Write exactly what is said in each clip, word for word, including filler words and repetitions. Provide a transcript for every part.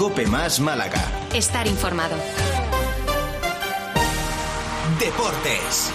COPE Más Málaga. Estar informado. Deportes.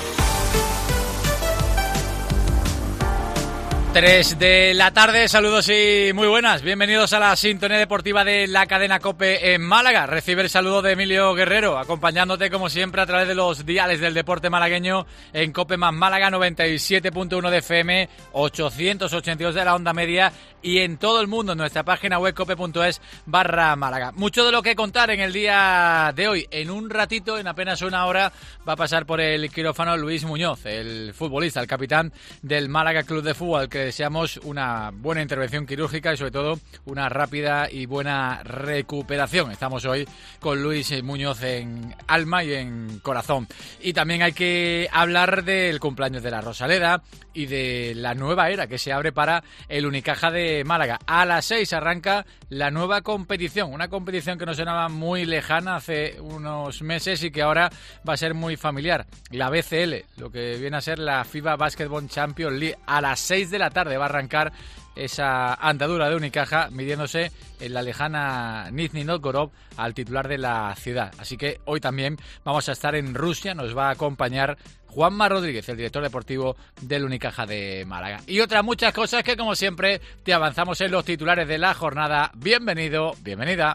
tres de la tarde, saludos y muy buenas. Bienvenidos a la sintonía deportiva de la cadena COPE en Málaga. Recibe el saludo de Emilio Guerrero, acompañándote como siempre a través de los diales del deporte malagueño en COPE Más Málaga, noventa y siete punto uno de F M, ochocientos ochenta y dos de la onda media y en todo el mundo en nuestra página web cope.es barra Málaga. Mucho de lo que contar en el día de hoy. En un ratito, en apenas una hora, va a pasar por el quirófano Luis Muñoz, el futbolista, el capitán del Málaga Club de Fútbol, que deseamos una buena intervención quirúrgica y sobre todo una rápida y buena recuperación. Estamos hoy con Luis Muñoz en alma y en corazón. Y también hay que hablar del cumpleaños de la Rosaleda y de la nueva era que se abre para el Unicaja de Málaga. A las seis arranca la nueva competición, una competición que nos sonaba muy lejana hace unos meses y que ahora va a ser muy familiar. La B C L, lo que viene a ser la FIBA Basketball Champions League. A las seis de la tarde va a arrancar esa andadura de Unicaja midiéndose en la lejana Nizhny Novgorod al titular de la ciudad. Así que hoy también vamos a estar en Rusia, nos va a acompañar Juanma Rodríguez, el director deportivo del Unicaja de Málaga. Y otras muchas cosas que, como siempre, te avanzamos en los titulares de la jornada. Bienvenido, bienvenida.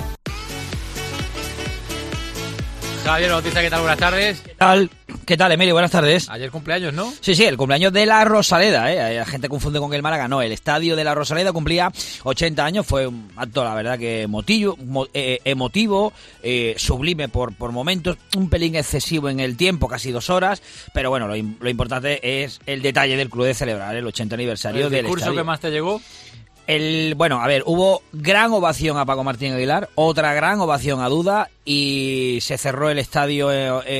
Javier Bautista, ¿qué tal? Buenas tardes. ¿Qué tal? ¿Qué tal, Emilio? Buenas tardes. Ayer cumpleaños, ¿no? Sí, sí, el cumpleaños de la Rosaleda, ¿eh? La gente confunde con el Málaga. No, el estadio de la Rosaleda cumplía ochenta años. Fue un acto, la verdad, que emotivo, eh, emotivo eh, sublime por, por momentos, un pelín excesivo en el tiempo, casi dos horas. Pero bueno, lo, lo importante es el detalle del club de celebrar el ochenta aniversario del estadio. ¿El discurso que más te llegó? El, bueno, a ver, hubo gran ovación a Paco Martín Aguilar, otra gran ovación a Duda y se cerró el estadio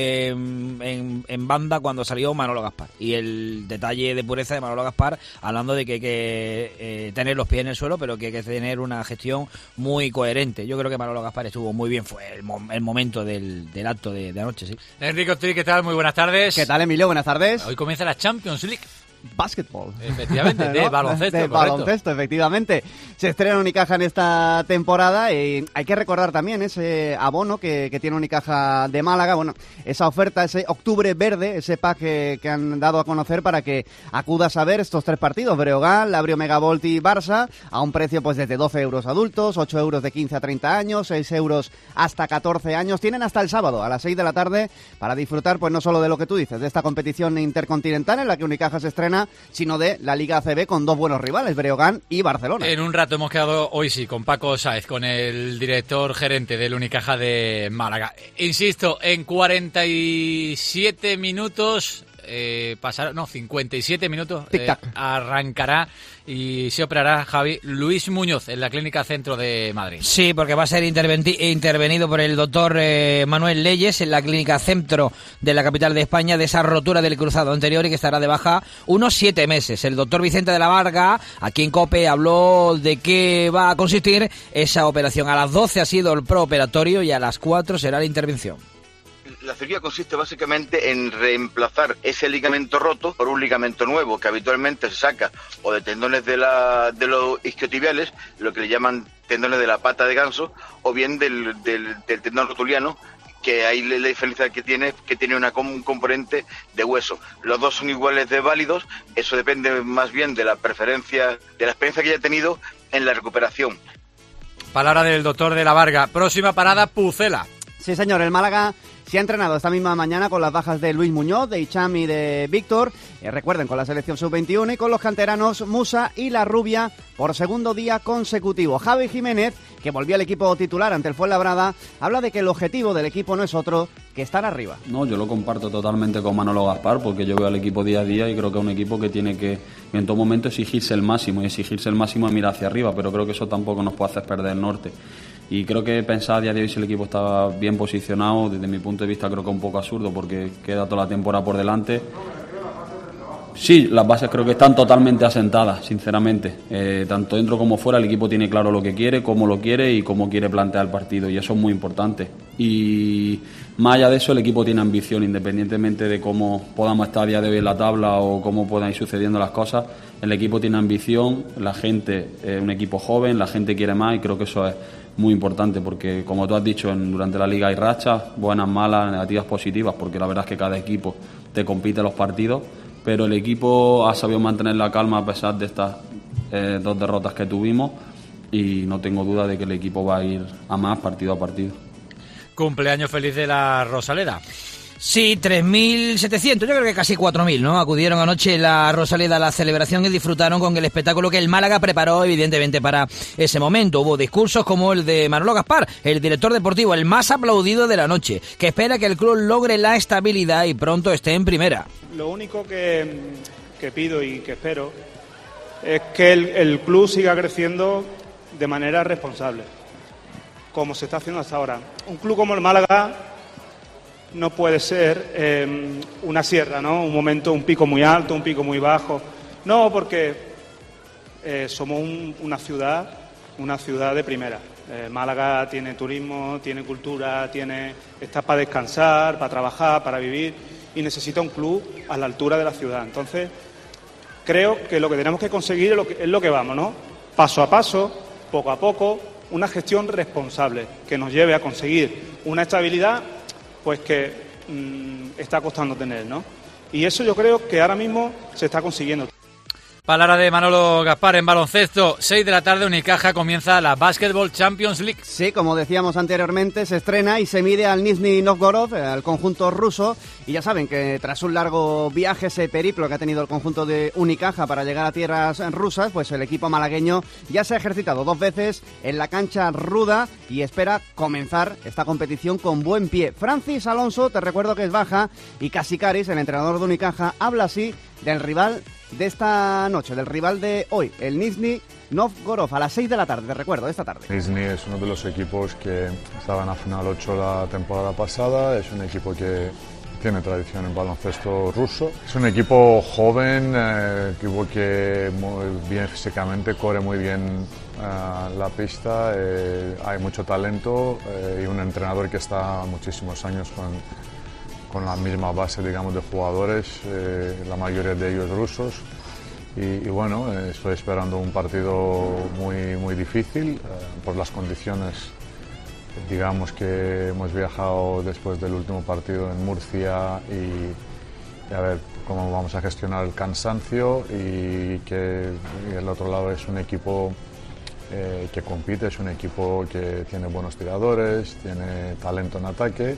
en, en, en banda cuando salió Manolo Gaspar. Y el detalle de pureza de Manolo Gaspar hablando de que hay que eh, tener los pies en el suelo, pero que hay que tener una gestión muy coherente. Yo creo que Manolo Gaspar estuvo muy bien, fue el, el momento del, del acto de, de anoche, sí. Enrique Ortiz, ¿qué tal? Muy buenas tardes. ¿Qué tal, Emilio? Buenas tardes. Hoy comienza la Champions League. Básquetbol. Efectivamente, de ¿no? baloncesto. De correcto. baloncesto, efectivamente. Se estrena Unicaja en esta temporada y hay que recordar también ese abono que, que tiene Unicaja de Málaga, bueno, esa oferta, ese octubre verde, ese pack que, que han dado a conocer para que acudas a ver estos tres partidos, Breogán, Labrio Megavolt y Barça, a un precio pues desde doce euros adultos, ocho euros de quince a treinta años, seis euros hasta catorce años. Tienen hasta el sábado a las seis de la tarde para disfrutar pues no solo de lo que tú dices, de esta competición intercontinental en la que Unicaja se estrena, sino de la Liga A C B con dos buenos rivales, Breogán y Barcelona. En un rato hemos quedado hoy sí con Paco Sáez, con el director gerente del Unicaja de Málaga. Insisto, en cuarenta y siete minutos eh, pasar, no, cincuenta y siete minutos eh, arrancará y se operará, Javi, Luis Muñoz en la Clínica Centro de Madrid. Sí, porque va a ser intervenido por el doctor eh, Manuel Leyes en la Clínica Centro de la capital de España de esa rotura del cruzado anterior y que estará de baja unos siete meses. El doctor Vicente de la Varga, aquí en COPE, habló de qué va a consistir esa operación. A las doce ha sido el prooperatorio y a las cuatro será la intervención. La cirugía consiste básicamente en reemplazar ese ligamento roto por un ligamento nuevo que habitualmente se saca o de tendones de, la, de los isquiotibiales, lo que le llaman tendones de la pata de ganso, o bien del, del, del tendón rotuliano, que ahí la diferencia que tiene que tiene una, un componente de hueso. Los dos son iguales de válidos, eso depende más bien de la preferencia, de la experiencia que haya tenido en la recuperación. Palabra del doctor de la Varga. Próxima parada, Pucela. Sí, señor, el Málaga se ha entrenado esta misma mañana con las bajas de Luis Muñoz, de Hicham y de Víctor. Eh, recuerden, con la selección sub veintiuno y con los canteranos Musa y La Rubia por segundo día consecutivo. Javi Jiménez, que volvió al equipo titular ante el Fuenlabrada, habla de que el objetivo del equipo no es otro que estar arriba. No, yo lo comparto totalmente con Manolo Gaspar, porque yo veo al equipo día a día y creo que es un equipo que tiene que en todo momento exigirse el máximo, y exigirse el máximo es mirar hacia arriba, pero creo que eso tampoco nos puede hacer perder el norte. Y creo que pensar a día de hoy si el equipo estaba bien posicionado, desde mi punto de vista creo que es un poco absurdo porque queda toda la temporada por delante. Sí, las bases creo que están totalmente asentadas, sinceramente. Eh, tanto dentro como fuera el equipo tiene claro lo que quiere, cómo lo quiere y cómo quiere plantear el partido, y eso es muy importante. Y más allá de eso, el equipo tiene ambición, independientemente de cómo podamos estar a día de hoy en la tabla o cómo puedan ir sucediendo las cosas. El equipo tiene ambición, la gente es un equipo joven, la gente quiere más, y creo que eso es muy importante porque, como tú has dicho, en, durante la liga hay rachas, buenas, malas, negativas, positivas, porque la verdad es que cada equipo te compite los partidos, pero el equipo ha sabido mantener la calma a pesar de estas eh, dos derrotas que tuvimos, y no tengo duda de que el equipo va a ir a más partido a partido. Cumpleaños feliz de la Rosaleda. Sí, tres mil setecientos, yo creo que casi cuatro mil, ¿no? Acudieron anoche la Rosaleda a la celebración y disfrutaron con el espectáculo que el Málaga preparó, evidentemente, para ese momento. Hubo discursos como el de Manolo Gaspar, el director deportivo, el más aplaudido de la noche, que espera que el club logre la estabilidad y pronto esté en primera. Lo único que, que pido y que espero es que el, el club siga creciendo de manera responsable, como se está haciendo hasta ahora. Un club como el Málaga no puede ser eh, una sierra, ¿no? Un momento, un pico muy alto, un pico muy bajo. No, porque eh, somos un, una ciudad, una ciudad de primera. Eh, Málaga tiene turismo, tiene cultura, tiene está para descansar, para trabajar, para vivir, y necesita un club a la altura de la ciudad. Entonces, creo que lo que tenemos que conseguir es lo que, es lo que vamos, ¿no? Paso a paso, poco a poco, una gestión responsable que nos lleve a conseguir una estabilidad pues que mmm, está costando tener, ¿no? Y eso yo creo que ahora mismo se está consiguiendo. Palabra de Manolo Gaspar. En baloncesto, seis de la tarde, Unicaja comienza la Basketball Champions League. Sí, como decíamos anteriormente, se estrena y se mide al Nizhny Novgorod, al conjunto ruso. Y ya saben que tras un largo viaje, ese periplo que ha tenido el conjunto de Unicaja para llegar a tierras rusas, pues el equipo malagueño ya se ha ejercitado dos veces en la cancha ruda y espera comenzar esta competición con buen pie. Francis Alonso, te recuerdo que es baja, y Casikaris, el entrenador de Unicaja, habla así del rival de esta noche, del rival de hoy, el Nizhny Novgorod, a las seis de la tarde, te recuerdo, esta tarde. Nizhny es uno de los equipos que estaba en la final ocho la temporada pasada, es un equipo que tiene tradición en baloncesto ruso. Es un equipo joven, eh, equipo que muy bien físicamente, corre muy bien uh, la pista, eh, hay mucho talento eh, y un entrenador que está muchísimos años con, con la misma base, digamos, de jugadores, eh, la mayoría de ellos rusos. Y, y bueno, eh, estoy esperando un partido muy, muy difícil eh, por las condiciones. Digamos que hemos viajado después del último partido en Murcia y, y a ver cómo vamos a gestionar el cansancio, y que y el otro lado es un equipo eh, que compite, es un equipo que tiene buenos tiradores, tiene talento en ataque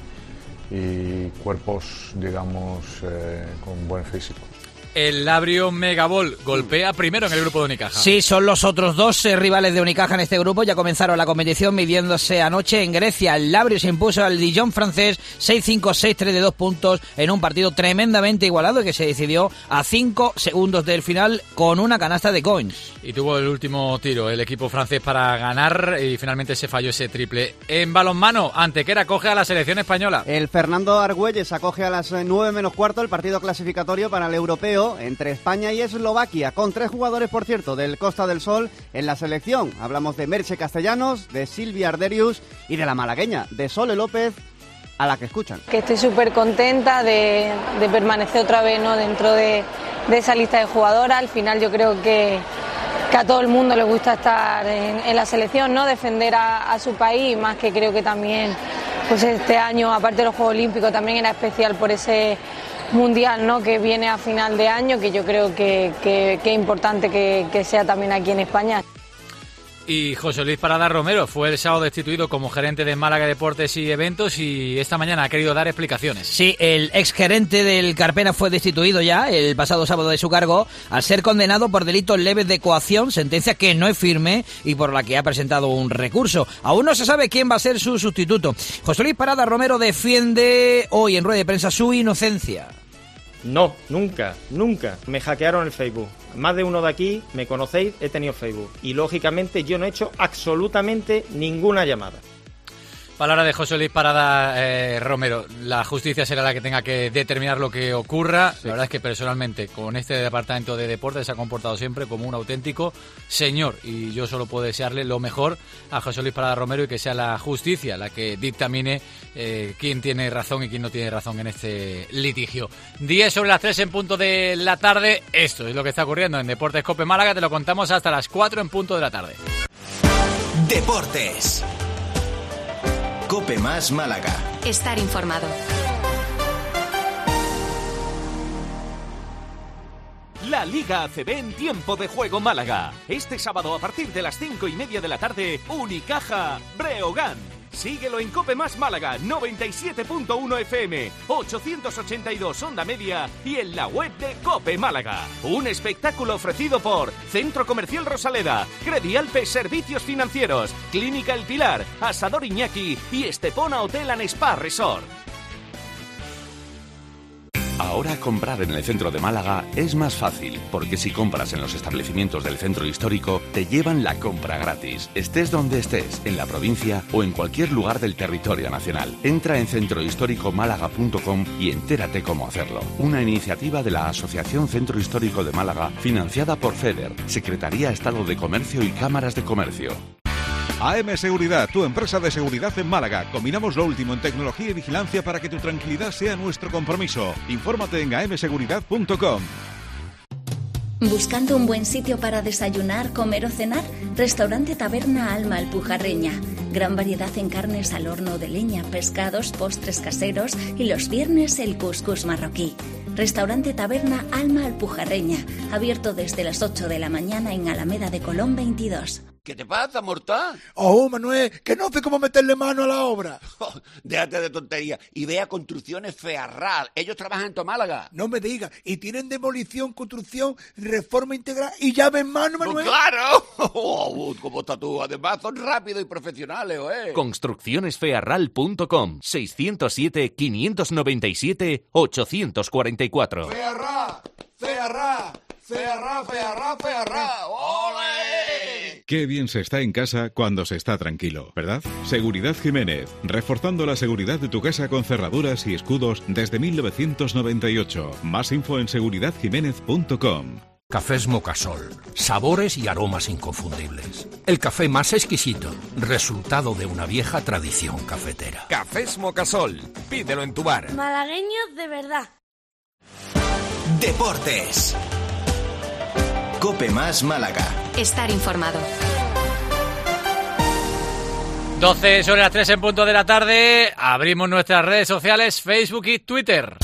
y cuerpos, digamos, eh, con buen físico. El Labrio Megabol golpea primero en el grupo de Unicaja. Sí, son los otros dos eh, rivales de Unicaja en este grupo. Ya comenzaron la competición midiéndose anoche en Grecia. El Labrio se impuso al Dijon francés seis cinco, seis tres de dos puntos en un partido tremendamente igualado y que se decidió a cinco segundos del final con una canasta de Coins. Y tuvo el último tiro el equipo francés para ganar y finalmente se falló ese triple. En balonmano, Antequera coge a la selección española. El Fernando Argüelles acoge a las nueve menos cuarto el partido clasificatorio para el europeo entre España y Eslovaquia, con tres jugadores, por cierto, del Costa del Sol en la selección. Hablamos de Merche Castellanos, de Silvia Arderius y de la malagueña, de Sole López, a la que escuchan. Que estoy súper contenta de, de permanecer otra vez, ¿no?, dentro de, de esa lista de jugadoras. Al final yo creo que, que a todo el mundo le gusta estar en, en la selección, ¿no?, defender a, a su país, más que creo que también pues este año, aparte de los Juegos Olímpicos, también era especial por ese mundial, ¿no?, que viene a final de año, que yo creo que, que, que es importante que, que sea también aquí en España. Y José Luis Parada Romero fue el sábado destituido como gerente de Málaga Deportes y Eventos y esta mañana ha querido dar explicaciones. Sí, el exgerente del Carpena fue destituido ya el pasado sábado de su cargo al ser condenado por delitos leves de coacción, sentencia que no es firme y por la que ha presentado un recurso. Aún no se sabe quién va a ser su sustituto. José Luis Parada Romero defiende hoy en rueda de prensa su inocencia. No, nunca, nunca me hackearon el Facebook. Más de uno de aquí, me conocéis, he tenido Facebook. Y lógicamente yo no he hecho absolutamente ninguna llamada. Palabra de José Luis Parada eh, Romero. La justicia será la que tenga que determinar lo que ocurra. Sí. La verdad es que personalmente con este departamento de deportes se ha comportado siempre como un auténtico señor. Y yo solo puedo desearle lo mejor a José Luis Parada Romero y que sea la justicia la que dictamine eh, quién tiene razón y quién no tiene razón en este litigio. diez sobre las tres en punto de la tarde. Esto es lo que está ocurriendo en Deportes Cope Málaga. Te lo contamos hasta las cuatro en punto de la tarde. Deportes. Cope Más Málaga. Estar informado. La Liga A C B en tiempo de juego Málaga. Este sábado a partir de las cinco y media de la tarde, Unicaja Breogán. Síguelo en Cope Más Málaga, noventa y siete punto uno F M, ochocientos ochenta y dos onda media y en la web de Cope Málaga. Un espectáculo ofrecido por Centro Comercial Rosaleda, Credialpe Servicios Financieros, Clínica El Pilar, Asador Iñaki y Estepona Hotel and Spa Resort. Ahora comprar en el centro de Málaga es más fácil, porque si compras en los establecimientos del centro histórico, te llevan la compra gratis, estés donde estés, en la provincia o en cualquier lugar del territorio nacional. Entra en centro histórico málaga punto com y entérate cómo hacerlo. Una iniciativa de la Asociación Centro Histórico de Málaga, financiada por FEDER, Secretaría de Estado de Comercio y Cámaras de Comercio. A M Seguridad, tu empresa de seguridad en Málaga. Combinamos lo último en tecnología y vigilancia para que tu tranquilidad sea nuestro compromiso. Infórmate en a m seguridad punto com. ¿Buscando un buen sitio para desayunar, comer o cenar? Restaurante Taberna Alma Alpujarreña. Gran variedad en carnes al horno de leña, pescados, postres caseros y los viernes el cuscús marroquí. Restaurante Taberna Alma Alpujarreña. Abierto desde las ocho de la mañana en Alameda de Colón veintidós. ¿Qué te pasa, mortal? Oh, Manuel, que no sé cómo meterle mano a la obra. Oh, déjate de tontería y ve a Construcciones Fearral. Ellos trabajan en tu Málaga. No me digas. Y tienen demolición, construcción, reforma integral y llave en mano, Manuel. ¡Oh, claro! Oh, ¿cómo estás tú? Además, son rápidos y profesionales, ¿eh? Construcciones Fearral punto com. seiscientos siete, quinientos noventa y siete, ochocientos cuarenta y cuatro. Fearral, Fearral, Fearral, Fearral, Fearral. ¡Ole! Qué bien se está en casa cuando se está tranquilo, ¿verdad? Seguridad Jiménez, reforzando la seguridad de tu casa con cerraduras y escudos desde mil novecientos noventa y ocho. Más info en seguridad jiménez punto com. Cafés Mocasol, sabores y aromas inconfundibles. El café más exquisito, resultado de una vieja tradición cafetera. Cafés Mocasol, pídelo en tu bar. Malagueños de verdad. Deportes. Cope Más Málaga. Estar informado. doce sobre las tres en punto de la tarde. Abrimos nuestras redes sociales, Facebook y Twitter.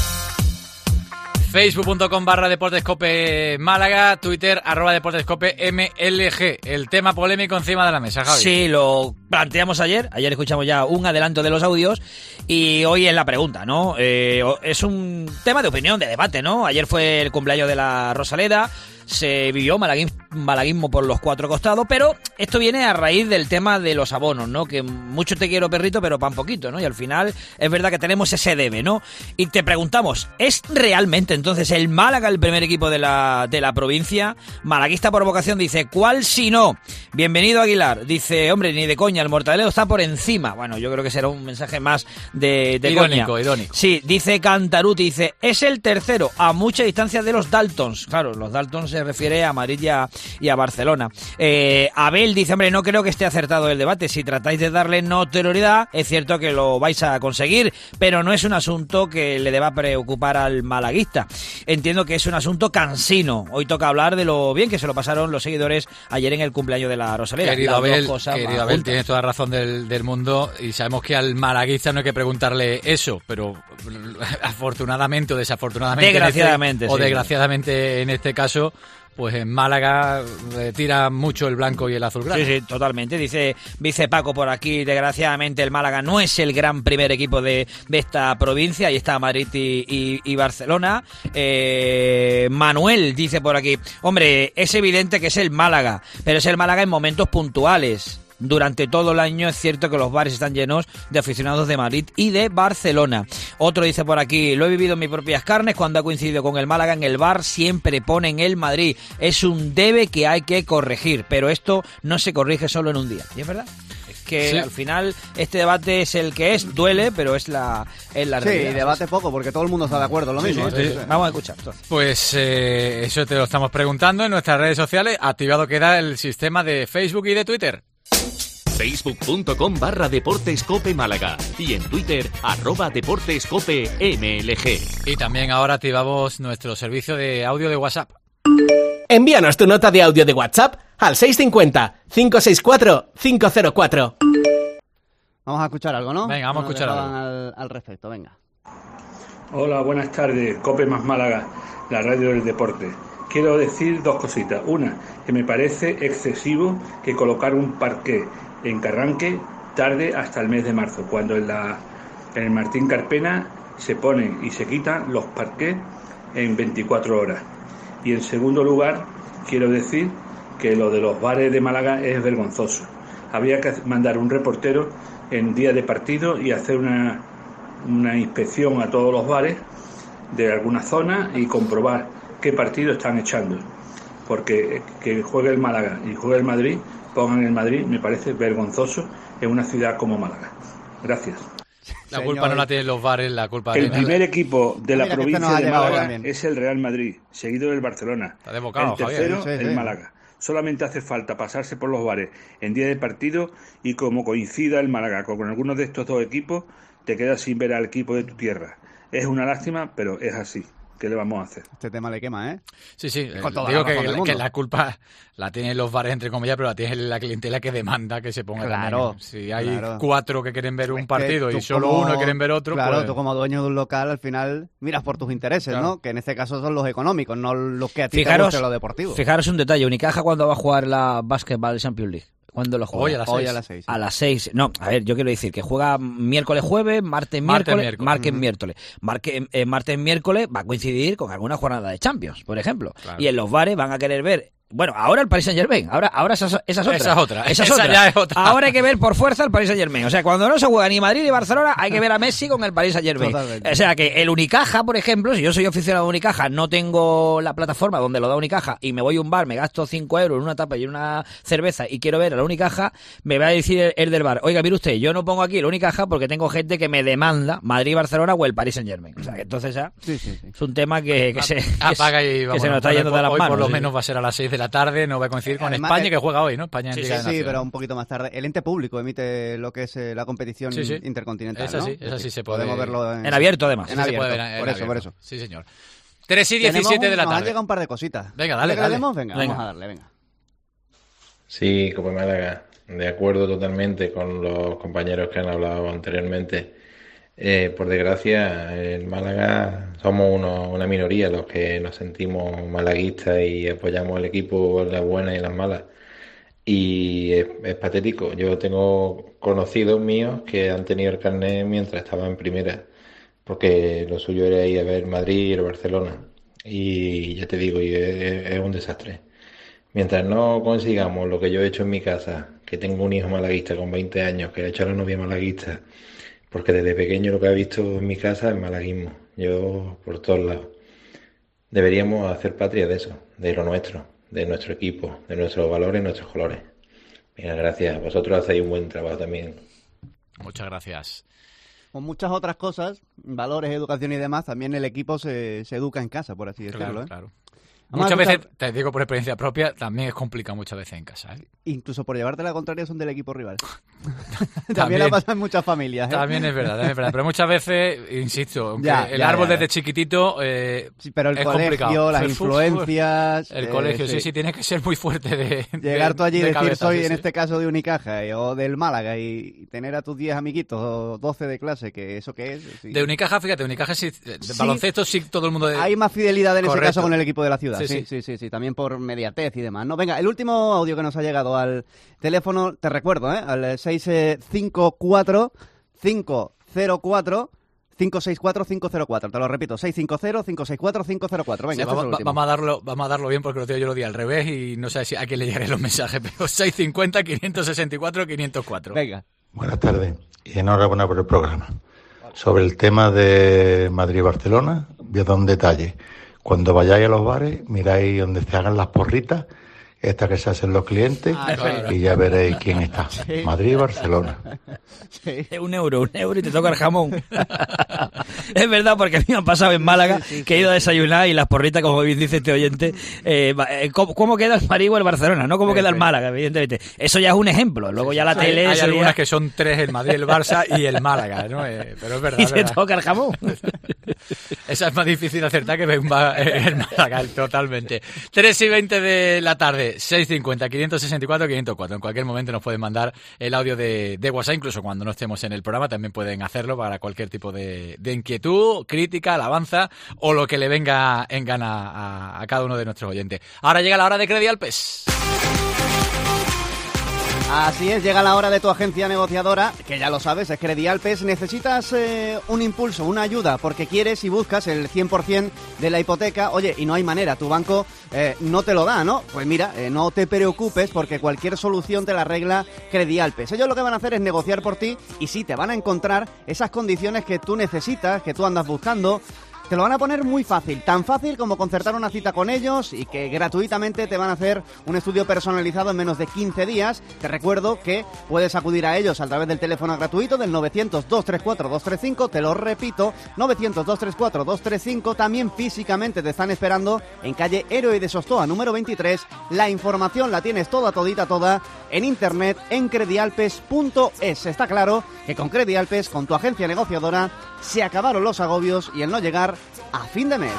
facebook punto com barra Deportescope Málaga, Twitter arroba Deportescope M L G. El tema polémico encima de la mesa, Javi. Sí, lo planteamos ayer. Ayer escuchamos ya un adelanto de los audios y hoy es la pregunta, ¿no? Eh, es un tema de opinión, de debate, ¿no? Ayer fue el cumpleaños de la Rosaleda. Se vivió malaguismo, malaguismo por los cuatro costados, pero esto viene a raíz del tema de los abonos, ¿no? Que mucho te quiero, perrito, pero pan poquito, ¿no? Y al final es verdad que tenemos ese debe, ¿no? Y te preguntamos, ¿es realmente entonces el Málaga el primer equipo de la, de la provincia? Malaguista por vocación dice, ¿cuál si no? Bienvenido Aguilar. Dice, hombre, ni de coña, el Mortadelo está por encima. Bueno, yo creo que será un mensaje más de, de irónico, coña. Irónico. Sí, dice Cantaruti, dice, es el tercero, a mucha distancia de los Daltons. Claro, los Daltons se refiere a Madrid y a, y a Barcelona. Eh, Abel dice, hombre, no creo que esté acertado el debate. Si tratáis de darle notoriedad, es cierto que lo vais a conseguir, pero no es un asunto que le deba preocupar al malaguista. Entiendo que es un asunto cansino. Hoy toca hablar de lo bien que se lo pasaron los seguidores ayer en el cumpleaños de la Rosaleda. Querido Abel, querido Abel, tienes toda la razón del, del mundo y sabemos que al malaguista no hay que preguntarle eso, pero afortunadamente o desafortunadamente desgraciadamente, en este, sí, o desgraciadamente en este caso, pues en Málaga eh, tira mucho el blanco y el azulgrana. Sí, sí, totalmente. Dice, dice Paco por aquí, desgraciadamente el Málaga no es el gran primer equipo de, de esta provincia. Ahí está Madrid y, y, y Barcelona. Eh, Manuel dice por aquí, hombre, es evidente que es el Málaga, pero es el Málaga en momentos puntuales. Durante todo el año es cierto que los bares están llenos de aficionados de Madrid y de Barcelona. Otro dice por aquí, lo he vivido en mis propias carnes cuando ha coincidido con el Málaga en el bar, siempre ponen el Madrid. Es un debe que hay que corregir, pero esto no se corrige solo en un día. ¿Y es verdad? que Sí. al final este debate es el que es, duele, pero es la, es la Sí, realidad. debate poco, porque todo el mundo está de acuerdo, lo Sí, mismo. sí, ¿eh? sí, sí. Vamos a escuchar. Entonces. Pues eh, eso te lo estamos preguntando en nuestras redes sociales. Activado queda el sistema de Facebook y de Twitter. Facebook.com barra Deportes Cope Málaga y en Twitter arroba Deportes Cope M L G. Y también ahora activamos nuestro servicio de audio de WhatsApp. Envíanos tu nota de audio de WhatsApp al seis cinco cero, cinco seis cuatro, cinco cero cuatro. Vamos a escuchar algo, ¿no? Venga, vamos a escuchar algo. Al, al respecto, venga. Hola, buenas tardes, Cope más Málaga, la radio del deporte. Quiero decir dos cositas. Una, que me parece excesivo que colocar un parqué en Carranque tarde hasta el mes de marzo, cuando en, la, en el Martín Carpena se ponen y se quitan los parqués en veinticuatro horas. Y en segundo lugar, quiero decir que lo de los bares de Málaga es vergonzoso. Había que mandar un reportero en día de partido y hacer una, una inspección a todos los bares de alguna zona y comprobar qué partido están echando. Porque que juegue el Málaga y juegue el Madrid, pongan el Madrid, me parece vergonzoso en una ciudad como Málaga. Gracias. La Señor. culpa no la tienen los bares, la culpa El tiene primer equipo de la Mira, que provincia esto nos ha de llegado Málaga también. es el Real Madrid, seguido del Barcelona. Está de bocado, el tercero, Javier. Sí, sí. el Málaga. Solamente hace falta pasarse por los bares en día de partido y como coincida el Málaga con algunos de estos dos equipos, te quedas sin ver al equipo de tu tierra. Es una lástima, pero es así. ¿Qué le vamos a hacer? Este tema le quema, ¿eh? Sí, sí, eh, Con toda digo la que, razón del la- mundo. que la culpa la tienen los bares, entre comillas, pero la tiene la clientela que demanda que se ponga Claro, también. Si hay claro. cuatro que quieren ver un Es que partido tú y solo como- uno quieren ver otro, Claro, pues... tú como dueño de un local, al final miras por tus intereses, Claro. ¿no? Que en este caso son los económicos, no los que a ti te Fijaros, guste lo deportivo. fijaros un detalle, Unicaja cuando va a jugar la Basketball Champions League. ¿Cuándo lo juega? Hoy a las Hoy seis. a las seis. A las seis. No, a ver, yo quiero decir que juega miércoles, jueves, martes, Martes, miércoles, miércoles. martes, Ujú. miércoles. Marque- eh, martes, miércoles va a coincidir con alguna jornada de Champions, por ejemplo. Claro. Y en los bares van a querer ver. Bueno, ahora el Paris Saint-Germain. Ahora, ahora esa, esa es otra. Esa es otra. Esa, es Esa otra. ya es otra. Ahora hay que ver por fuerza el Paris Saint-Germain. O sea, cuando no se juega ni Madrid ni Barcelona, hay que ver a Messi con el Paris Saint-Germain. Totalmente. O sea, que el Unicaja, por ejemplo, si yo soy aficionado a Unicaja, no tengo la plataforma donde lo da Unicaja y me voy a un bar, me gasto cinco euros en una tapa y una cerveza y quiero ver a la Unicaja, me va a decir el, el del bar, oiga, mire usted, yo no pongo aquí el Unicaja porque tengo gente que me demanda Madrid, Barcelona o el Paris Saint-Germain. O sea, que entonces ya Sí, sí, sí. es un tema que, que se, que Apaga se- y que vamos. se nos está Hoy yendo de las por- manos. Hoy por lo sí. menos va a ser a las seis de la tarde, no va a coincidir con Además, España, el- que juega hoy, ¿no? España en Sí, Liga sí, de sí, Naciones. pero un poquito más tarde. El ente público emite lo que es eh, la competición Sí, sí. intercontinental, Esa ¿no? sí, esa sí se puede- Podemos verlo en, En abierto, además. En Sí, se abierto, puede ver en por eso, por abierto. eso. Sí, señor. tres y Tenemos diecisiete de la un- Nos ha tarde. llegado un par de cositas. Venga, dale, ¿Le dale. demos? Venga, Venga. vamos a darle, venga. Sí, Cope Málaga, de acuerdo totalmente con los compañeros que han hablado anteriormente. Eh, por desgracia, en Málaga somos uno- una minoría los que nos sentimos malaguistas y apoyamos al equipo en las buenas y en las malas. Y es, es patético. Yo tengo conocidos míos que han tenido el carnet mientras estaban en primera, porque lo suyo era ir a ver Madrid o Barcelona. Y ya te digo, y es, es un desastre. Mientras no consigamos lo que yo he hecho en mi casa, que tengo un hijo malaguista con veinte años, que ha hecho a la novia malaguista, porque desde pequeño lo que ha visto en mi casa es malaguismo, yo por todos lados. Deberíamos hacer patria de eso, de lo nuestro, de nuestro equipo, de nuestros valores, nuestros colores. Venga, gracias. Vosotros hacéis un buen trabajo también. Muchas gracias. Con muchas otras cosas, valores, educación y demás, también el equipo se, se educa en casa, por así decirlo. Claro, ¿eh? claro. Vamos a Muchas escuchar- veces, te digo por experiencia propia, también es complicado muchas veces en casa. ¿eh? Incluso por llevarte la contraria son del equipo rival. también, También- ha pasado en muchas familias. ¿eh? También es verdad, también es verdad. Pero muchas veces, insisto, aunque Ya, el ya, árbol ya, desde ya. chiquitito eh, Sí, pero el es colegio, complicado. las Uf, uf, influencias, El eh, colegio, sí, sí. sí, tiene que ser muy fuerte de Llegar de- tú allí y de decir cabeza, soy sí, en sí. este caso de Unicaja eh, o del Málaga y, y tener a tus diez amiguitos o doce de clase, que eso qué es. Sí. De Unicaja, fíjate, Unicaja sí, de Sí. baloncesto sí todo el mundo... De... Hay más fidelidad en ese Correcto. caso con el equipo de la ciudad. Sí, Sí sí. sí. sí, sí, también por mediatez y demás. No, venga, el último audio que nos ha llegado al teléfono, te recuerdo, ¿eh? Al seis cinco cuatro cinco cero cuatro cinco seis cuatro cinco cero cuatro. Te lo repito, seis cinco cero cinco seis cuatro cinco cero cuatro. Venga, Sí, este es vamos, el va- último. vamos a darlo, vamos a darlo bien porque lo digo yo lo di al revés y no sé si a quién le llegaré los mensajes, pero seiscientos cincuenta, quinientos sesenta y cuatro, quinientos cuatro. Venga. Buenas tardes y enhorabuena por el programa. Sobre el tema de Madrid-Barcelona, voy a dar un detalle. Cuando vayáis a los bares, miráis donde se hagan las porritas esta que se hacen los clientes, Ah, claro. y ya veréis quién está. Sí. Madrid y Barcelona. Sí. Un euro, un euro y te toca el jamón. Es verdad, porque a mí me ha pasado en Málaga, sí, sí, que he ido a desayunar y las porritas, como bien dice este oyente, eh, ¿cómo, ¿cómo queda el Madrid o el Barcelona? No cómo sí, queda el Málaga, evidentemente. Eso ya es un ejemplo. Luego ya la hay, tele... Hay algunas ya... que son tres, el Madrid, el Barça y el Málaga, ¿no? Eh, pero es verdad. Y es te verdad. toca el jamón. Esa es más difícil de acertar que el Málaga, totalmente. tres y veinte de la tarde, seis cincuenta, quinientos sesenta y cuatro, quinientos cuatro. En cualquier momento nos pueden mandar el audio de, de WhatsApp, incluso cuando no estemos en el programa también pueden hacerlo para cualquier tipo de, de inquietud, crítica, alabanza o lo que le venga en gana a, a cada uno de nuestros oyentes. Ahora llega la hora de Credialpes. Así es, llega la hora de tu agencia negociadora, que ya lo sabes, es Credialpes. Necesitas eh, un impulso, una ayuda, porque quieres y buscas el cien por ciento de la hipoteca. Oye, y no hay manera, tu banco eh, no te lo da, ¿no? Pues mira, eh, no te preocupes, porque cualquier solución te la arregla Credialpes. Ellos lo que van a hacer es negociar por ti y sí, te van a encontrar esas condiciones que tú necesitas, que tú andas buscando. Te lo van a poner muy fácil, tan fácil como concertar una cita con ellos y que gratuitamente te van a hacer un estudio personalizado en menos de quince días. Te recuerdo que puedes acudir a ellos a través del teléfono gratuito del novecientos, dos treinta y cuatro, dos treinta y cinco, te lo repito, novecientos, dos treinta y cuatro, dos treinta y cinco. También físicamente te están esperando en calle Héroe de Sostoa, número veintitrés. La información la tienes toda, todita, toda en internet en credialpes punto es. Está claro que con Credialpes, con tu agencia negociadora, se acabaron los agobios y el no llegar a fin de mes.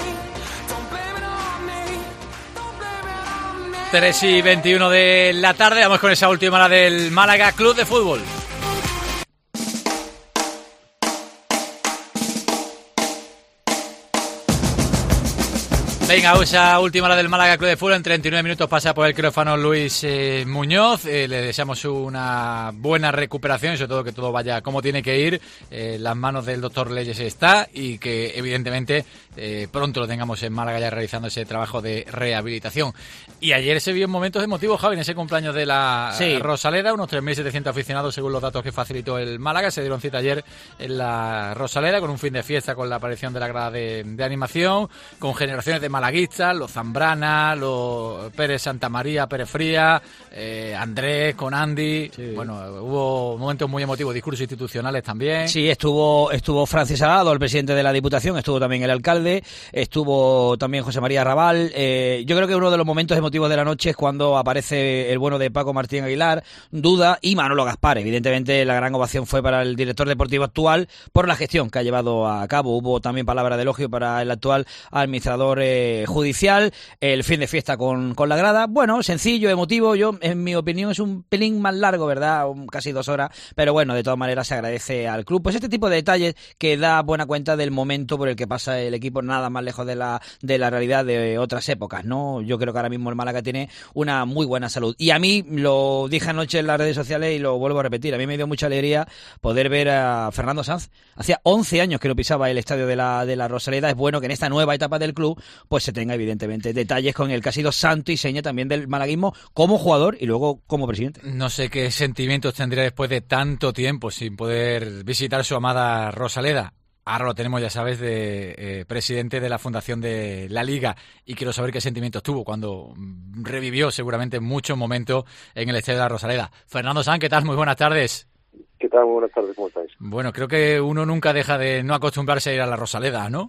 tres y veintiuno de la tarde, vamos con esa última hora del Málaga Club de Fútbol. Venga, esa última hora del Málaga Club de Fútbol, en treinta y nueve minutos pasa por el quirófano Luis eh, Muñoz. Eh, le deseamos una buena recuperación y sobre todo que todo vaya como tiene que ir. Eh, las manos del doctor Leyes está y que evidentemente eh, pronto lo tengamos en Málaga ya realizando ese trabajo de rehabilitación. Y ayer se vio en momentos emotivos, Javi, en ese cumpleaños de la sí. Rosaleda, unos tres mil setecientos aficionados según los datos que facilitó el Málaga. Se dieron cita ayer en la Rosaleda con un fin de fiesta, con la aparición de la grada de, de animación, con generaciones de malaguistas, los Zambrana, los Pérez Santamaría, Pérez Fría, eh, Andrés con Andy. Sí. Bueno, hubo momentos muy emotivos, discursos institucionales también. Sí, estuvo estuvo Francis Salgado, el presidente de la Diputación, estuvo también el alcalde, estuvo también José María Raval. Eh, yo creo que uno de los momentos emotivos de la noche es cuando aparece el bueno de Paco Martín Aguilar, Duda y Manolo Gaspar. Evidentemente la gran ovación fue para el director deportivo actual por la gestión que ha llevado a cabo. Hubo también palabra de elogio para el actual administrador eh, judicial, el fin de fiesta con, con la grada, bueno, sencillo, emotivo, yo en mi opinión es un pelín más largo, ¿verdad? Un, casi dos horas, pero bueno, de todas maneras se agradece al club, pues este tipo de detalles que da buena cuenta del momento por el que pasa el equipo, nada más lejos de la, de la realidad de otras épocas, ¿no? Yo creo que ahora mismo el Málaga tiene una muy buena salud, y a mí, lo dije anoche en las redes sociales y lo vuelvo a repetir, a mí me dio mucha alegría poder ver a Fernando Sanz, hacía once años que no pisaba el estadio de la, de la Rosaleda, es bueno que en esta nueva etapa del club, pues se tenga evidentemente detalles con el que ha sido santo y seña también del malaguismo como jugador y luego como presidente. No sé qué sentimientos tendría después de tanto tiempo sin poder visitar su amada Rosaleda. Ahora lo tenemos, ya sabes, de eh, presidente de la Fundación de la Liga, y quiero saber qué sentimientos tuvo cuando revivió seguramente muchos momentos en el estadio de la Rosaleda. Fernando Sanz, ¿qué tal? Muy buenas tardes. ¿Qué tal? Muy buenas tardes, ¿cómo estáis? Bueno, creo que uno nunca deja de no acostumbrarse a ir a la Rosaleda, ¿no?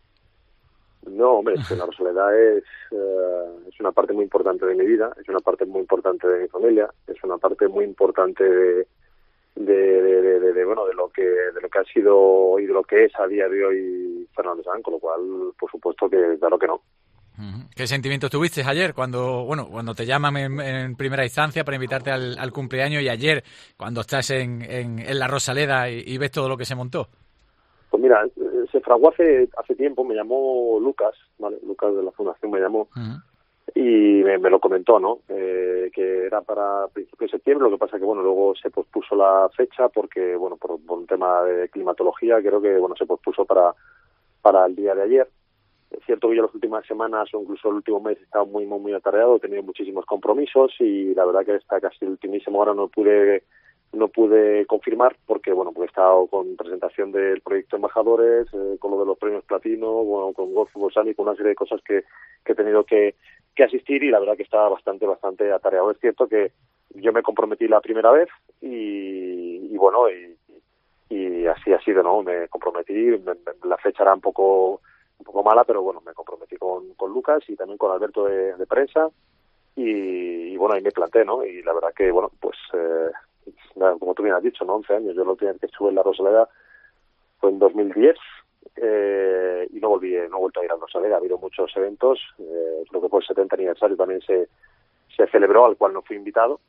No, hombre, es que la Rosaleda es, uh, es una parte muy importante de mi vida, es una parte muy importante de mi familia, es una parte muy importante de, de, de, de, de, de bueno, de lo que de lo que ha sido y de lo que es a día de hoy Fernando Sanz, con lo cual, por supuesto que claro que no. ¿Qué sentimientos tuviste ayer cuando, bueno, cuando te llaman en, en primera instancia para invitarte al, al cumpleaños, y ayer cuando estás en, en, en la Rosaleda y, y ves todo lo que se montó? Pues mira, se fraguó hace hace tiempo, me llamó Lucas, ¿vale? Lucas de la Fundación me llamó uh-huh. y me, me lo comentó, ¿no? Eh, que era para principios de septiembre, lo que pasa que, bueno, luego se pospuso la fecha porque, bueno, por, por un tema de climatología, creo que, bueno, se pospuso para, para el día de ayer. Es cierto que yo las últimas semanas o incluso el último mes he estado muy, muy, muy atareado, he tenido muchísimos compromisos y la verdad que hasta casi el ultimísimo hora no pude no pude confirmar porque, bueno, pues he estado con presentación del proyecto Embajadores, eh, con lo de los premios Platino, bueno, con Golf Fútbol Sani, con una serie de cosas que, que he tenido que, que asistir y la verdad que estaba bastante, bastante atareado. Es cierto que yo me comprometí la primera vez y, y bueno, y, y así ha sido, ¿no? Me comprometí, me, la fecha era un poco un poco mala, pero bueno, me comprometí con, con Lucas y también con Alberto de, de prensa y, y bueno, ahí me planté, ¿no? Y la verdad que, bueno, pues eh, como tú bien has dicho, ¿no? once años, yo la última vez que estuve en la Rosaleda fue en dos mil diez eh, y no volví, no he vuelto a ir a la Rosaleda, ha habido muchos eventos, eh, creo que por el setenta aniversario también se, se celebró, al cual no fui invitado.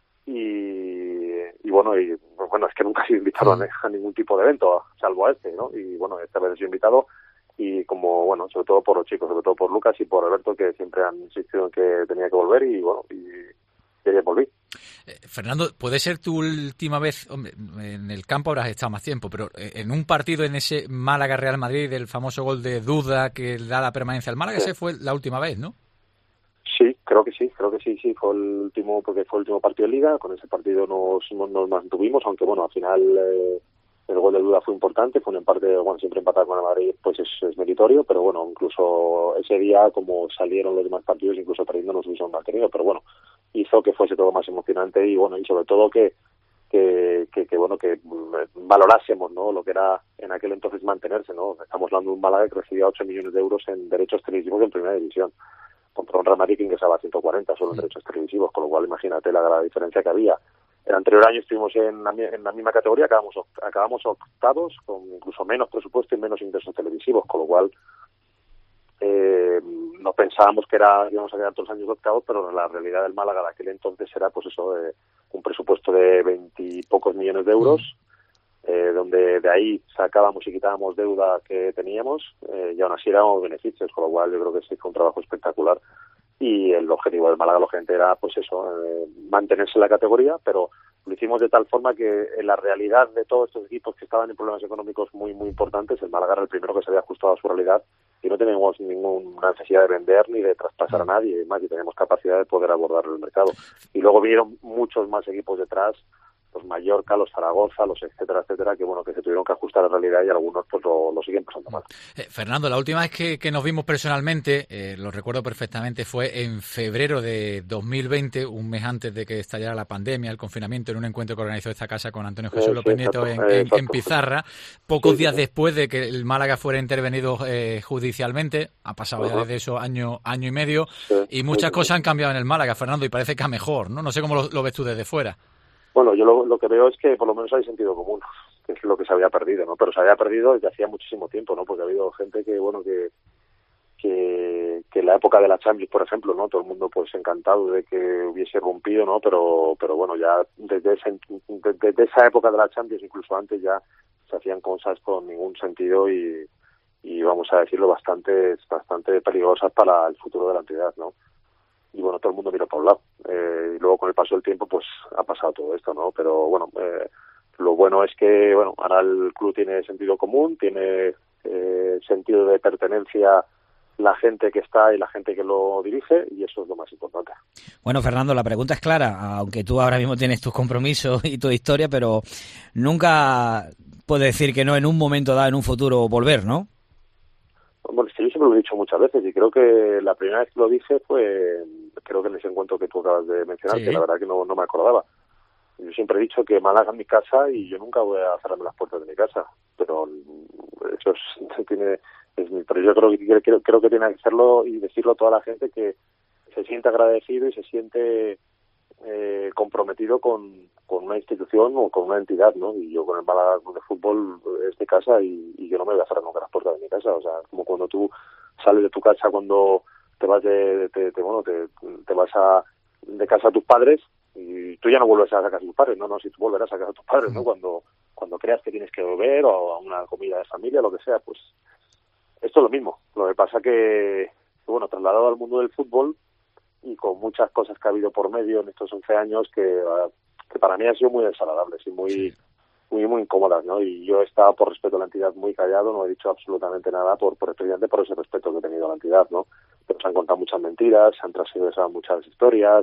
Y, y bueno, y bueno, es que nunca he sido invitado a, a ningún tipo de evento, salvo a este, ¿no? Y bueno, esta vez he sido invitado y como, bueno, sobre todo por los chicos, sobre todo por Lucas y por Alberto, que siempre han insistido en que tenía que volver y bueno, y, y ayer volví. Eh, Fernando, puede ser tu última vez, hombre, en el campo habrás estado más tiempo, pero en un partido en ese Málaga-Real Madrid, del famoso gol de Duda que da la permanencia al Málaga, sí. Ese fue la última vez, ¿no? Sí, creo que sí, creo que sí, sí, fue el último, porque fue el último partido de Liga, con ese partido nos, nos, nos mantuvimos, aunque bueno, al final eh, el gol de Duda fue importante, fue un empate, bueno, siempre empatar con el Madrid pues es, es meritorio, pero bueno, incluso ese día, como salieron los demás partidos, incluso perdiendo nos hubiesen mantenido, pero bueno, hizo que fuese todo más emocionante y bueno, y sobre todo que que, que, que bueno, que valorásemos, ¿no?, lo que era en aquel entonces mantenerse, ¿no? Estamos hablando de un Málaga que recibía ocho millones de euros en derechos televisivos en Primera División, contra un Real Madrid que ingresaba ciento cuarenta solo en derechos televisivos, con lo cual imagínate la, la diferencia que había. El anterior año estuvimos en la, en la misma categoría, acabamos, acabamos octavos, con incluso menos presupuesto y menos ingresos televisivos, con lo cual eh, no pensábamos que era, íbamos a quedar todos los años octavos, pero la realidad del Málaga de aquel entonces era pues eso, eh, un presupuesto de veintipocos millones de euros, eh, donde de ahí sacábamos y quitábamos deuda que teníamos, eh, y aún así éramos beneficios, con lo cual yo creo que sí fue un trabajo espectacular. Y el objetivo del Málaga, lógicamente, era pues eso, eh, mantenerse en la categoría, pero lo hicimos de tal forma que en la realidad de todos estos equipos que estaban en problemas económicos muy muy importantes, el Málaga era el primero que se había ajustado a su realidad y no teníamos ninguna necesidad de vender ni de traspasar a nadie, y más, y teníamos capacidad de poder abordar el mercado. Y luego vinieron muchos más equipos detrás, los Mallorca, los Zaragoza, los etcétera, etcétera, que bueno, que se tuvieron que ajustar a la realidad y algunos pues lo, lo siguen pasando mal. Eh, Fernando, la última vez que, que nos vimos personalmente, eh, lo recuerdo perfectamente, fue en febrero de dos mil veinte, un mes antes de que estallara la pandemia, el confinamiento, en un encuentro que organizó esta casa con Antonio Jesús eh, López sí, Nieto en, en, en Pizarra, pocos sí, días sí. después de que el Málaga fuera intervenido eh, judicialmente, ha pasado uh-huh. ya desde eso año, año y medio, sí, y muchas sí, cosas sí. han cambiado en el Málaga, Fernando, y parece que a mejor, ¿no? No sé cómo lo, lo ves tú desde fuera. Bueno, yo lo, lo que veo es que por lo menos hay sentido común, que es lo que se había perdido, ¿no? Pero se había perdido desde hacía muchísimo tiempo, ¿no? Porque ha habido gente que, bueno, que que, que en la época de la Champions, por ejemplo, ¿no? Todo el mundo, pues, encantado de que hubiese rompido, ¿no? Pero pero bueno, ya desde, ese, desde, desde esa época de la Champions, incluso antes, ya se hacían cosas con ningún sentido y, y vamos a decirlo, bastante, bastante peligrosas para el futuro de la entidad, ¿no? Y bueno, todo el mundo mira por un lado. Eh, y luego con el paso del tiempo pues ha pasado todo esto, ¿no? Pero bueno, eh, lo bueno es que bueno, ahora el club tiene sentido común, tiene eh, sentido de pertenencia la gente que está y la gente que lo dirige, y eso es lo más importante. Bueno, Fernando, la pregunta es clara, aunque tú ahora mismo tienes tus compromisos y tu historia, pero nunca puedes decir que no en un momento dado, en un futuro, volver, ¿no? Bueno, yo siempre lo he dicho muchas veces y creo que la primera vez que lo dije fue, creo que en ese encuentro que tú acabas de mencionar, sí. que la verdad que no, no me acordaba. Yo siempre he dicho que Málaga es mi casa y yo nunca voy a cerrarme las puertas de mi casa, pero eso es, tiene, es, pero yo creo que creo, creo que tiene que hacerlo y decirlo a toda la gente que se siente agradecido y se siente eh, comprometido con, con una institución o con una entidad, ¿no? Y yo con el Málaga de fútbol es mi casa y, y yo no me voy a cerrar nunca las puertas de mi casa. O sea, como cuando tú sales de tu casa cuando te vas de, te, te, bueno, te, te vas a de casa a tus padres y tú ya no vuelves a casa a tus padres, no, no, si tú volverás a casa a tus padres, ¿no? Cuando cuando creas que tienes que beber o a una comida de familia, lo que sea, pues esto es lo mismo. Lo que pasa que, bueno, trasladado al mundo del fútbol y con muchas cosas que ha habido por medio en estos once años que, que para mí han sido muy desagradables y muy, sí. muy, muy incómodas, ¿no? Y yo he estado, por respeto a la entidad, muy callado, no he dicho absolutamente nada por, por estudiante, por ese respeto que he tenido a la entidad, ¿no? Pero se han contado muchas mentiras, se han transversado muchas historias,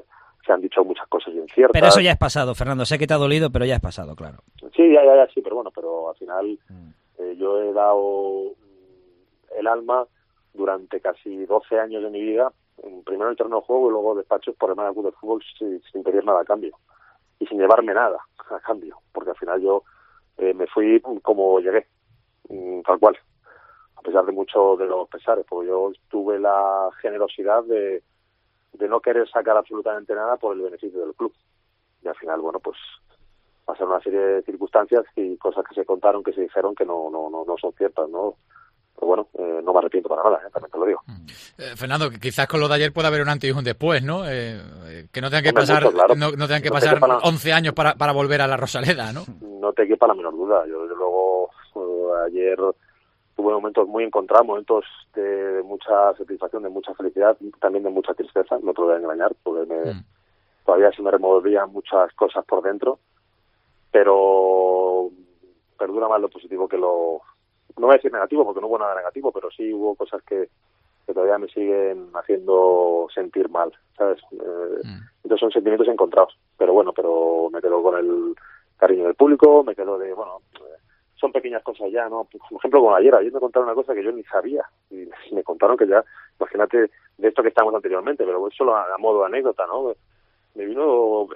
se han dicho muchas cosas inciertas. Pero eso ya es pasado, Fernando. Sé que te ha dolido, pero ya es pasado, claro. Sí, ya, ya, ya, sí, pero bueno, pero al final mm. eh, yo he dado el alma durante casi doce años de mi vida, primero en el terreno de juego y luego despachos por el Málaga Club de Fútbol sin, sin pedir nada a cambio y sin llevarme nada a cambio, porque al final yo eh, me fui como llegué, tal cual, a pesar de muchos de los pesares, porque yo tuve la generosidad de, de no querer sacar absolutamente nada por el beneficio del club. Y al final, bueno, pues pasaron una serie de circunstancias y cosas que se contaron, que se dijeron que no no no, no son ciertas, ¿no? Pero bueno, eh, no me arrepiento para nada, ¿eh? También te lo digo. Eh, Fernando, quizás con lo de ayer pueda haber un antes y un después, ¿no? Eh, que no tengan que Hombre, pasar mucho, claro. no, no tengan que No pasar para... once años para, para volver a la Rosaleda, ¿no? No te quepa la menor duda. Yo, desde luego, eh, ayer tuve momentos muy encontrados, momentos de mucha satisfacción, de mucha felicidad, también de mucha tristeza, no te lo voy a engañar, porque me, mm. todavía se me removían muchas cosas por dentro, pero perdura más lo positivo que lo... No voy a decir negativo, porque no hubo nada negativo, pero sí hubo cosas que, que todavía me siguen haciendo sentir mal, ¿sabes? Eh, mm. Entonces son sentimientos encontrados, pero bueno, pero me quedo con el cariño del público, me quedo de, bueno, eh, son pequeñas cosas ya, ¿no? Por ejemplo, como ayer, ayer me contaron una cosa que yo ni sabía, y me contaron que ya, imagínate, de esto que estábamos anteriormente, pero solo a, a modo de anécdota, ¿no? Me vino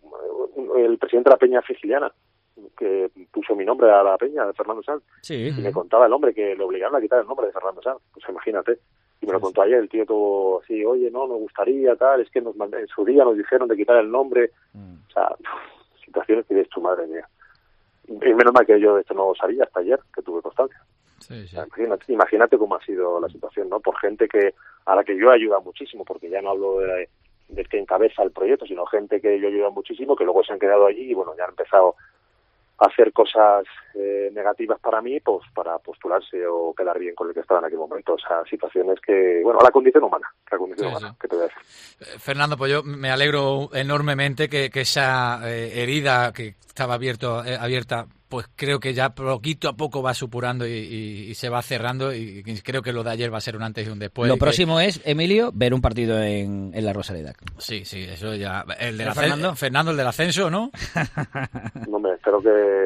el presidente de la Peña Frigiliana, que puso mi nombre a la peña de Fernando Sanz, sí. y me contaba el hombre que le obligaron a quitar el nombre de Fernando Sanz, pues imagínate, y me lo contó ayer el tío todo así, oye, no, nos gustaría, tal, es que nos mand- en su día nos dijeron de quitar el nombre, mm. o sea, situaciones que dices tu madre mía, y menos mal que yo de esto no lo sabía hasta ayer, que tuve constancia. Sí, sí. O sea, imagínate, imagínate cómo ha sido la situación, ¿no? Por gente que a la que yo he ayudado muchísimo, porque ya no hablo de, de que encabeza el proyecto, sino gente que yo he ayudado muchísimo, que luego se han quedado allí y bueno, ya han empezado hacer cosas eh, negativas para mí, pues para postularse o quedar bien con el que estaba en aquel momento. O sea, situaciones que, bueno, la condición humana, la condición sí, humana, sí. ¿qué te voy a decir? Eh, Fernando, pues yo me alegro enormemente que, que esa eh, herida que estaba abierto, eh, abierta, pues creo que ya poquito a poco va supurando y, y, y se va cerrando, y, y creo que lo de ayer va a ser un antes y un después. Lo que... próximo es, Emilio, ver un partido en, en la Rosaleda. Sí, sí, eso ya. El del ¿El ascenso, Fernando? Fernando, el del ascenso, ¿no? No me espero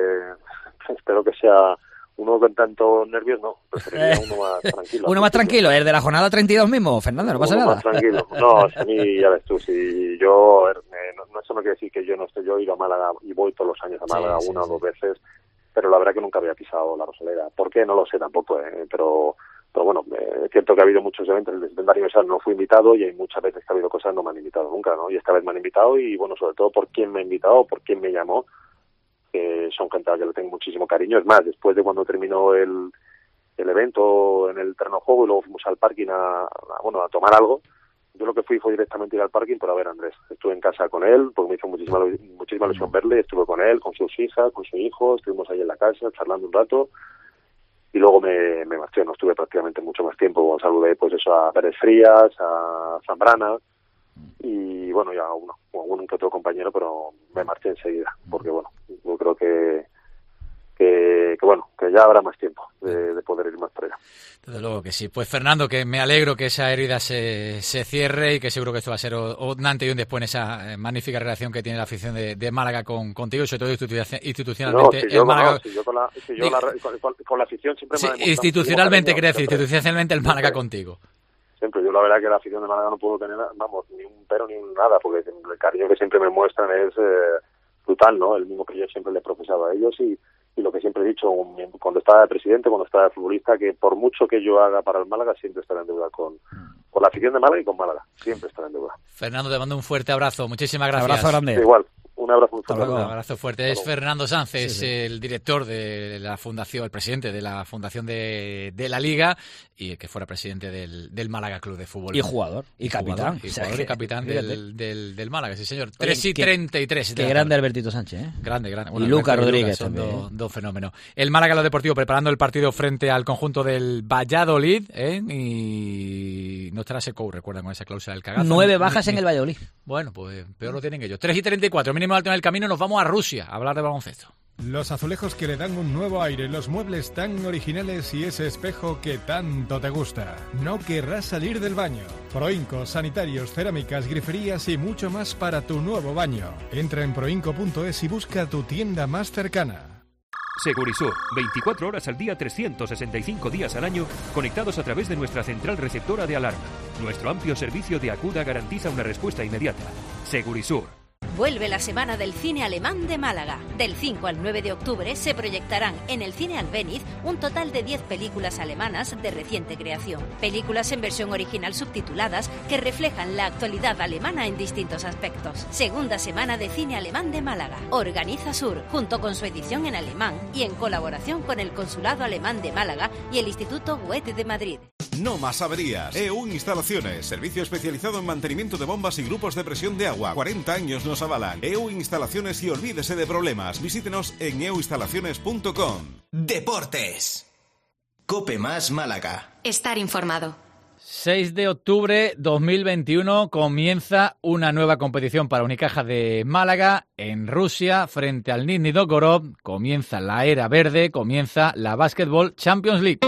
que espero que sea uno con tantos nervios, no, preferiría uno más tranquilo. Uno más tranquilo, el de la jornada treinta y dos mismo, Fernando, no pasa uno nada. Más tranquilo. No, si a mí, ya ves tú, si yo, a ver, eh, no, no, eso no quiere decir que yo no esté, yo he ido a Málaga y voy todos los años a Málaga, sí, una o sí, dos sí. veces, pero la verdad que nunca había pisado la Rosaleda. ¿Por qué? No lo sé tampoco, eh, pero pero bueno, eh, es cierto que ha habido muchos eventos, el setenta aniversario no fui invitado y hay muchas veces que ha habido cosas que no me han invitado nunca, ¿no? Y esta vez me han invitado y bueno, sobre todo por quién me ha invitado, por quién me llamó, que son gente a la que le tengo muchísimo cariño. Es más, después de cuando terminó el, el evento en el terreno de juego y luego fuimos al parking a, a, bueno, a tomar algo, yo lo que fui fue directamente ir al parking para ver a Andrés. Estuve en casa con él, porque me hizo muchísima, muchísima ilusión verle, estuve con él, con sus hijas, con su hijo, estuvimos ahí en la casa charlando un rato y luego me, me marché, no estuve prácticamente mucho más tiempo. Saludé pues eso a Pérez Frías, a Zambrana y bueno, ya uno, uno que otro compañero, pero me marché enseguida, porque bueno, yo creo que Que, que bueno, que ya habrá más tiempo de, de poder ir más para allá. Desde luego que sí. Pues Fernando, que me alegro que esa herida se, se cierre y que seguro que esto va a ser un antes y un después en esa magnífica relación que tiene la afición de, de Málaga con contigo y sobre todo institucionalmente. No, si yo, el Málaga, no, si yo, con, la, si yo la, con, con, con la afición siempre sí, me ha institucionalmente, cariño, quiere decir, institucionalmente el Málaga siempre, contigo. Siempre, yo la verdad que la afición de Málaga no puedo tener, vamos, ni un pero ni un nada, porque el cariño que siempre me muestran es eh, brutal, ¿no? El mismo que yo siempre le he profesado a ellos y y lo que siempre he dicho cuando estaba de presidente, cuando estaba de futbolista, que por mucho que yo haga para el Málaga, siempre estaré en deuda con, con la afición de Málaga y con Málaga. Siempre estaré en deuda. Fernando, te mando un fuerte abrazo. Muchísimas gracias. Abrazo grande. Sí, igual. Un abrazo muy fuerte. Un abrazo fuerte. Es Fernando Sanz, es sí, sí. el director de la fundación, el presidente de la fundación de, de la Liga y que fuera presidente del, del Málaga Club de Fútbol. Y jugador, y, y capitán. Jugador, y, jugador, o sea, y capitán del, del, del Málaga, sí señor. tres y qué, treinta y tres. Qué grande Albertito Sánchez, ¿eh? Grande, grande. Bueno, y Lucas Rodríguez son también. Dos, dos fenómenos. El Málaga, lo deportivo, preparando el partido frente al conjunto del Valladolid, ¿eh? Y no estará Secou, recuerda, con esa cláusula del cagazo. Nueve bajas en el Valladolid. Bueno, pues peor lo tienen ellos. tres y treinta y cuatro, mínimo alto en el camino, nos vamos a Rusia a hablar de baloncesto. Los azulejos que le dan un nuevo aire, los muebles tan originales y ese espejo que tanto te gusta. No querrás salir del baño. Proinco, sanitarios, cerámicas, griferías y mucho más para tu nuevo baño. Entra en proinco punto es y busca tu tienda más cercana. Segurisur, veinticuatro horas al día, trescientos sesenta y cinco días al año, conectados a través de nuestra central receptora de alarma. Nuestro amplio servicio de Acuda garantiza una respuesta inmediata. Segurisur. Vuelve la Semana del Cine Alemán de Málaga. Del cinco al nueve de octubre se proyectarán en el Cine Albéniz un total de diez películas alemanas de reciente creación. Películas en versión original subtituladas que reflejan la actualidad alemana en distintos aspectos. Segunda Semana de Cine Alemán de Málaga. Organiza Sur, junto con su edición en alemán y en colaboración con el Consulado Alemán de Málaga y el Instituto Goethe de Madrid. No más averías. E U Instalaciones, servicio especializado en mantenimiento de bombas y grupos de presión de agua. cuarenta años nos avalan. E U Instalaciones y olvídese de problemas. Visítenos en e u instalaciones punto com. Deportes. Cope Más Málaga. Estar informado. seis de octubre dos mil veintiuno comienza una nueva competición para Unicaja de Málaga en Rusia frente al Nizhny Novgorod. Comienza la era verde, comienza la Basketball Champions League.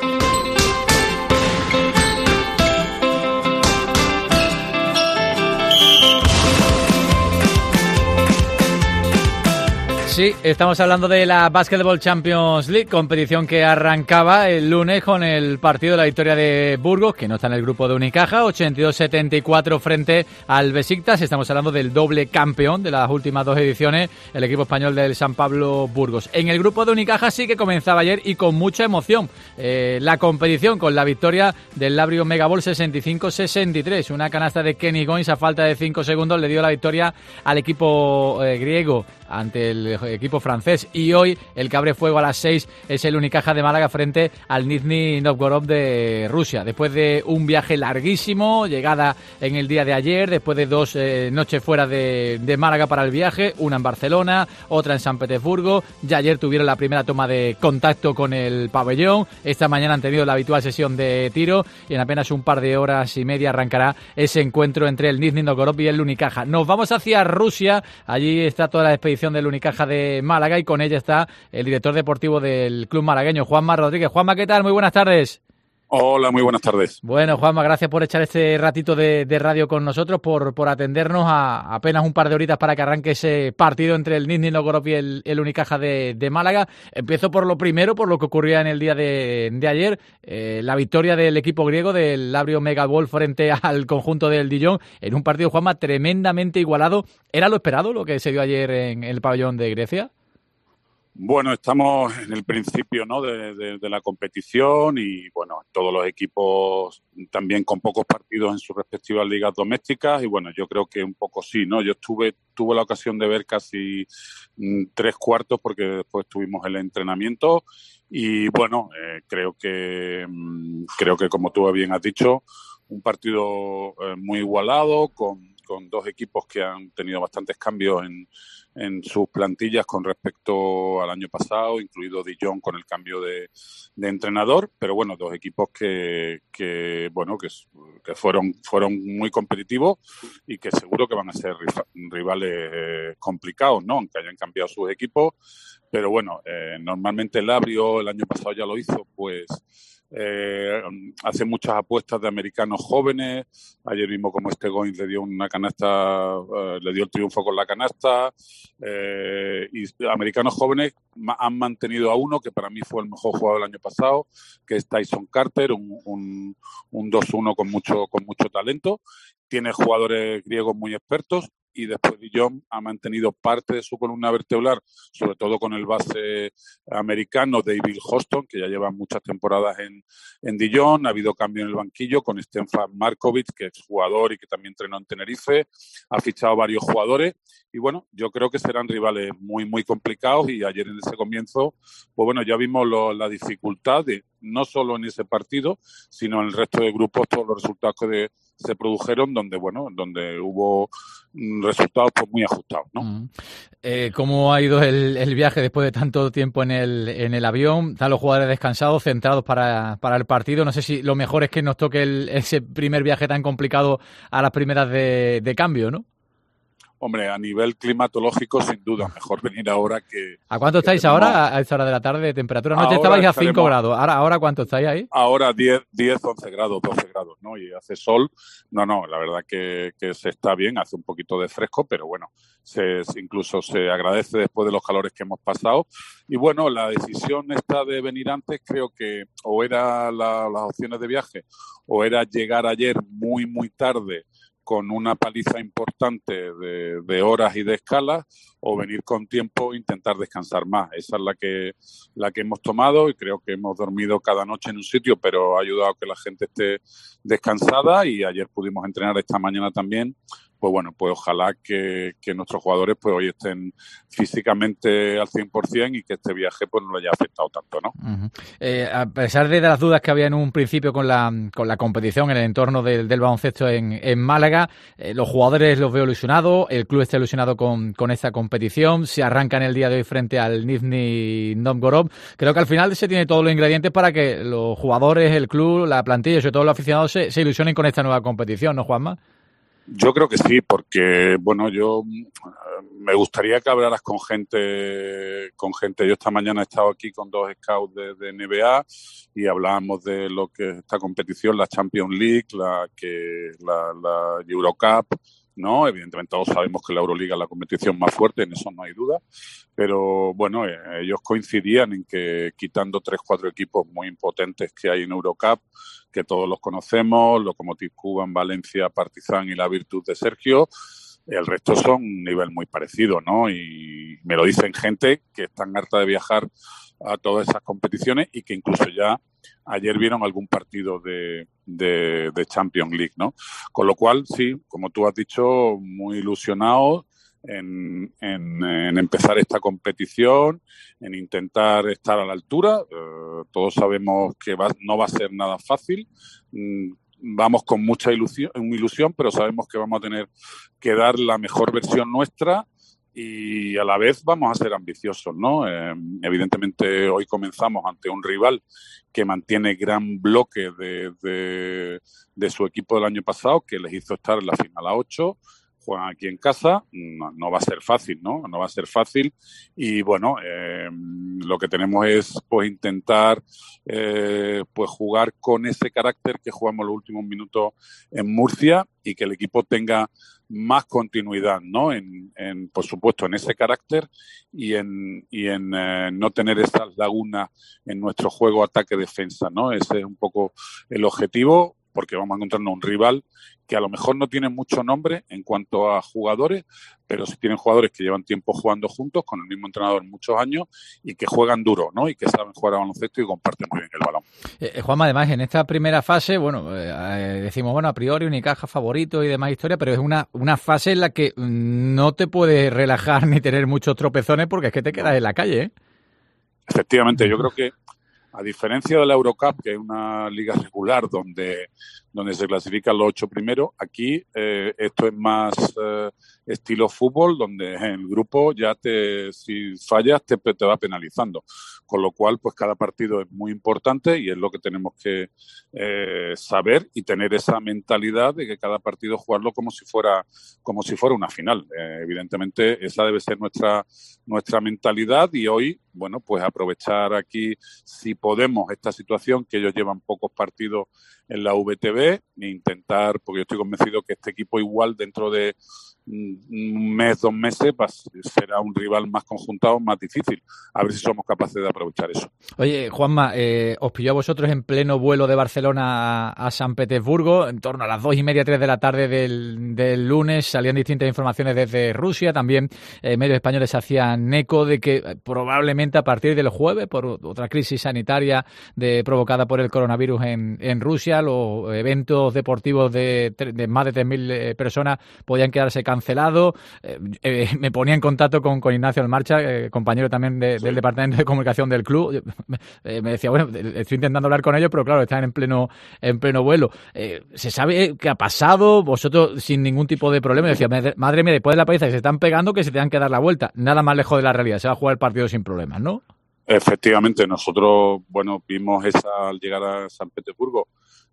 Sí, estamos hablando de la Basketball Champions League, competición que arrancaba el lunes con el partido de la victoria de Burgos, que no está en el grupo de Unicaja, ochenta y dos setenta y cuatro frente al Besiktas. Estamos hablando del doble campeón de las últimas dos ediciones, el equipo español del San Pablo Burgos. En el grupo de Unicaja sí que comenzaba ayer y con mucha emoción eh, la competición, con la victoria del Labrio Megaball sesenta y cinco sesenta y tres. Una canasta de Kenny Goins a falta de cinco segundos le dio la victoria al equipo eh, griego ante el equipo francés, y hoy el que abre fuego a las seis es el Unicaja de Málaga frente al Nizhny Novgorod de Rusia. Después de un viaje larguísimo, llegada en el día de ayer, después de dos eh, noches fuera de, de Málaga para el viaje, una en Barcelona, otra en San Petersburgo. Ya ayer tuvieron la primera toma de contacto con el pabellón, esta mañana han tenido la habitual sesión de tiro y en apenas un par de horas y media arrancará ese encuentro entre el Nizhny Novgorod y el Unicaja. Nos vamos hacia Rusia, allí está toda la expedición del Unicaja de Málaga y con ella está el director deportivo del club malagueño, Juanma Rodríguez. Juanma, ¿qué tal? Muy buenas tardes. Hola, muy buenas tardes. Bueno, Juanma, gracias por echar este ratito de, de radio con nosotros, por, por atendernos a apenas un par de horitas para que arranque ese partido entre el Nizhny Novgorod y el, el Unicaja de, de Málaga. Empiezo por lo primero, por lo que ocurría en el día de, de ayer, eh, la victoria del equipo griego del Labrio Megaball frente al conjunto del Dijon, en un partido, Juanma, tremendamente igualado. ¿Era lo esperado lo que se dio ayer en el pabellón de Grecia? Bueno, estamos en el principio, ¿no?, de, de, de la competición y, bueno, todos los equipos también con pocos partidos en sus respectivas ligas domésticas y, bueno, yo creo que un poco sí, ¿no? Yo estuve tuve la ocasión de ver casi mm, tres cuartos porque después tuvimos el entrenamiento y, bueno, eh, creo que mm, creo que, como tú bien has dicho, un partido eh, muy igualado con, con dos equipos que han tenido bastantes cambios en en sus plantillas con respecto al año pasado, incluido Dijon con el cambio de, de entrenador, pero bueno, dos equipos que, que bueno, que, que fueron fueron muy competitivos y que seguro que van a ser rivales eh, complicados, ¿no?, aunque hayan cambiado sus equipos, pero bueno, eh, normalmente el Labrio el año pasado ya lo hizo, pues Eh, hace muchas apuestas de americanos jóvenes. Ayer mismo, como este Goins le dio una canasta, eh, le dio el triunfo con la canasta, eh, y americanos jóvenes ma- han mantenido a uno que para mí fue el mejor jugador del año pasado, que es Tyson Carter, un, un, un dos uno con mucho, con mucho talento. Tiene jugadores griegos muy expertos. Y después Dijon ha mantenido parte de su columna vertebral, sobre todo con el base americano David Hoston, que ya lleva muchas temporadas en, en Dijon. Ha habido cambio en el banquillo con Stefan Markovic, que es jugador y que también entrenó en Tenerife. Ha fichado varios jugadores y, bueno, yo creo que serán rivales muy, muy complicados. Y ayer en ese comienzo, pues bueno, ya vimos lo, la dificultad de, no solo en ese partido, sino en el resto de grupos, todos los resultados que de, se produjeron, donde, bueno, donde hubo resultados pues muy ajustados, ¿no? Mm. Eh, ¿Cómo ha ido el, el viaje después de tanto tiempo en el, en el avión? Están los jugadores descansados, centrados para, para el partido. No sé si lo mejor es que nos toque el, ese primer viaje tan complicado a las primeras de, de cambio, ¿no? Hombre, a nivel climatológico, sin duda, mejor venir ahora que... ¿A cuánto estáis tenemos... ahora, a esta hora de la tarde de temperatura? Anoche Ahora estabais a estaremos... cinco grados. ¿Ahora, ¿Ahora cuánto estáis ahí? Ahora diez, diez, once grados, doce grados, ¿no? Y hace sol. No, no, la verdad que, que se está bien, hace un poquito de fresco, pero bueno, se, incluso se agradece después de los calores que hemos pasado. Y bueno, la decisión esta de venir antes, creo que o era la, las opciones de viaje, o era llegar ayer muy, muy tarde, con una paliza importante de, de horas y de escalas, o venir con tiempo e intentar descansar más. Esa es la que, la que hemos tomado, y creo que hemos dormido cada noche en un sitio, pero ha ayudado a que la gente esté descansada, y ayer pudimos entrenar esta mañana también. Pues bueno, pues ojalá que, que nuestros jugadores pues hoy estén físicamente al cien por ciento y que este viaje pues no le haya afectado tanto, ¿no? Uh-huh. Eh, a pesar de las dudas que había en un principio con la con la competición en el entorno del, del baloncesto en, en Málaga, eh, los jugadores los veo ilusionados, el club está ilusionado con, con esta competición, se arranca en el día de hoy frente al Nizhny Novgorod. Creo que al final se tiene todos los ingredientes para que los jugadores, el club, la plantilla y sobre todo los aficionados se, se ilusionen con esta nueva competición, ¿no, Juanma? Yo creo que sí, porque, bueno, yo me gustaría que hablaras con gente, con gente. Yo esta mañana he estado aquí con dos scouts de, de N B A y hablábamos de lo que es esta competición, la Champions League, la que la, la Eurocup, ¿no? Evidentemente todos sabemos que la Euroliga es la competición más fuerte, en eso no hay duda, pero bueno, eh, ellos coincidían en que quitando tres, cuatro equipos muy impotentes que hay en Eurocup, que todos los conocemos, Lokomotiv Kuban, Valencia, Partizan y la Virtus de Sergio, el resto son un nivel muy parecido, ¿no? Y me lo dicen gente que están harta de viajar a todas esas competiciones y que incluso ya ayer vieron algún partido de, de, de Champions League, ¿no? Con lo cual, sí, como tú has dicho, muy ilusionados en, en, en empezar esta competición, en intentar estar a la altura. Eh, todos sabemos que va, no va a ser nada fácil. Mm, vamos con mucha ilusión, ilusión, pero sabemos que vamos a tener que dar la mejor versión nuestra. Y a la vez vamos a ser ambiciosos, ¿no? Eh, evidentemente hoy comenzamos ante un rival que mantiene gran bloque de, de, de su equipo del año pasado, que les hizo estar en la final a ocho, juegan aquí en casa, no, no va a ser fácil, ¿no? No va a ser fácil y bueno, eh, lo que tenemos es pues intentar eh, pues jugar con ese carácter que jugamos los últimos minutos en Murcia y que el equipo tenga más continuidad, ¿no? En, en por supuesto, en ese carácter y en, y en eh, no tener esas lagunas en nuestro juego ataque-defensa, ¿no? Ese es un poco el objetivo, porque vamos a encontrarnos un rival que a lo mejor no tiene mucho nombre en cuanto a jugadores, pero sí tienen jugadores que llevan tiempo jugando juntos con el mismo entrenador muchos años y que juegan duro, ¿no? Y que saben jugar a baloncesto y comparten muy bien el balón. Eh, Juanma, además, en esta primera fase, bueno, eh, decimos, bueno, a priori Unicaja favorito y demás historia, pero es una, una fase en la que no te puedes relajar ni tener muchos tropezones porque es que te quedas en la calle, ¿eh? Efectivamente, yo creo que a diferencia de la Eurocup, que es una liga regular donde, donde se clasifican los ocho primeros, aquí eh, esto es más eh, estilo fútbol, donde en el grupo ya te, si fallas te, te va penalizando. Con lo cual, pues cada partido es muy importante y es lo que tenemos que eh, saber y tener esa mentalidad de que cada partido jugarlo como si fuera, como si fuera una final. Eh, evidentemente, esa debe ser nuestra, nuestra mentalidad y hoy, bueno, pues aprovechar aquí, si podemos, esta situación que ellos llevan pocos partidos en la V T B e intentar, porque yo estoy convencido que este equipo igual dentro de un mes, dos meses va, será un rival más conjuntado, más difícil. A ver si somos capaces de aprovechar eso. Oye, Juanma, eh, os pilló a vosotros en pleno vuelo de Barcelona a, a San Petersburgo, en torno a las dos y media, tres de la tarde del, del lunes. Salían distintas informaciones desde Rusia, también eh, medios españoles hacían eco de que eh, probablemente a partir del jueves, por otra crisis sanitaria de, provocada por el coronavirus en, en Rusia, los eventos deportivos de, de más de tres mil eh, personas podían quedarse cancelados. Eh, eh, me ponía en contacto con, con Ignacio Almarcha, eh, compañero también de, sí. del Departamento de Comunicación del club. Eh, me decía, bueno, estoy intentando hablar con ellos, pero claro, están en pleno en pleno vuelo. Eh, ¿Se sabe qué ha pasado? Vosotros sin ningún tipo de problema. Decía, madre mía, después de la paliza que se están pegando, que se tengan que dar la vuelta. Nada más lejos de la realidad. Se va a jugar el partido sin problemas, ¿no? Efectivamente, nosotros, bueno, vimos esa al llegar a San Petersburgo,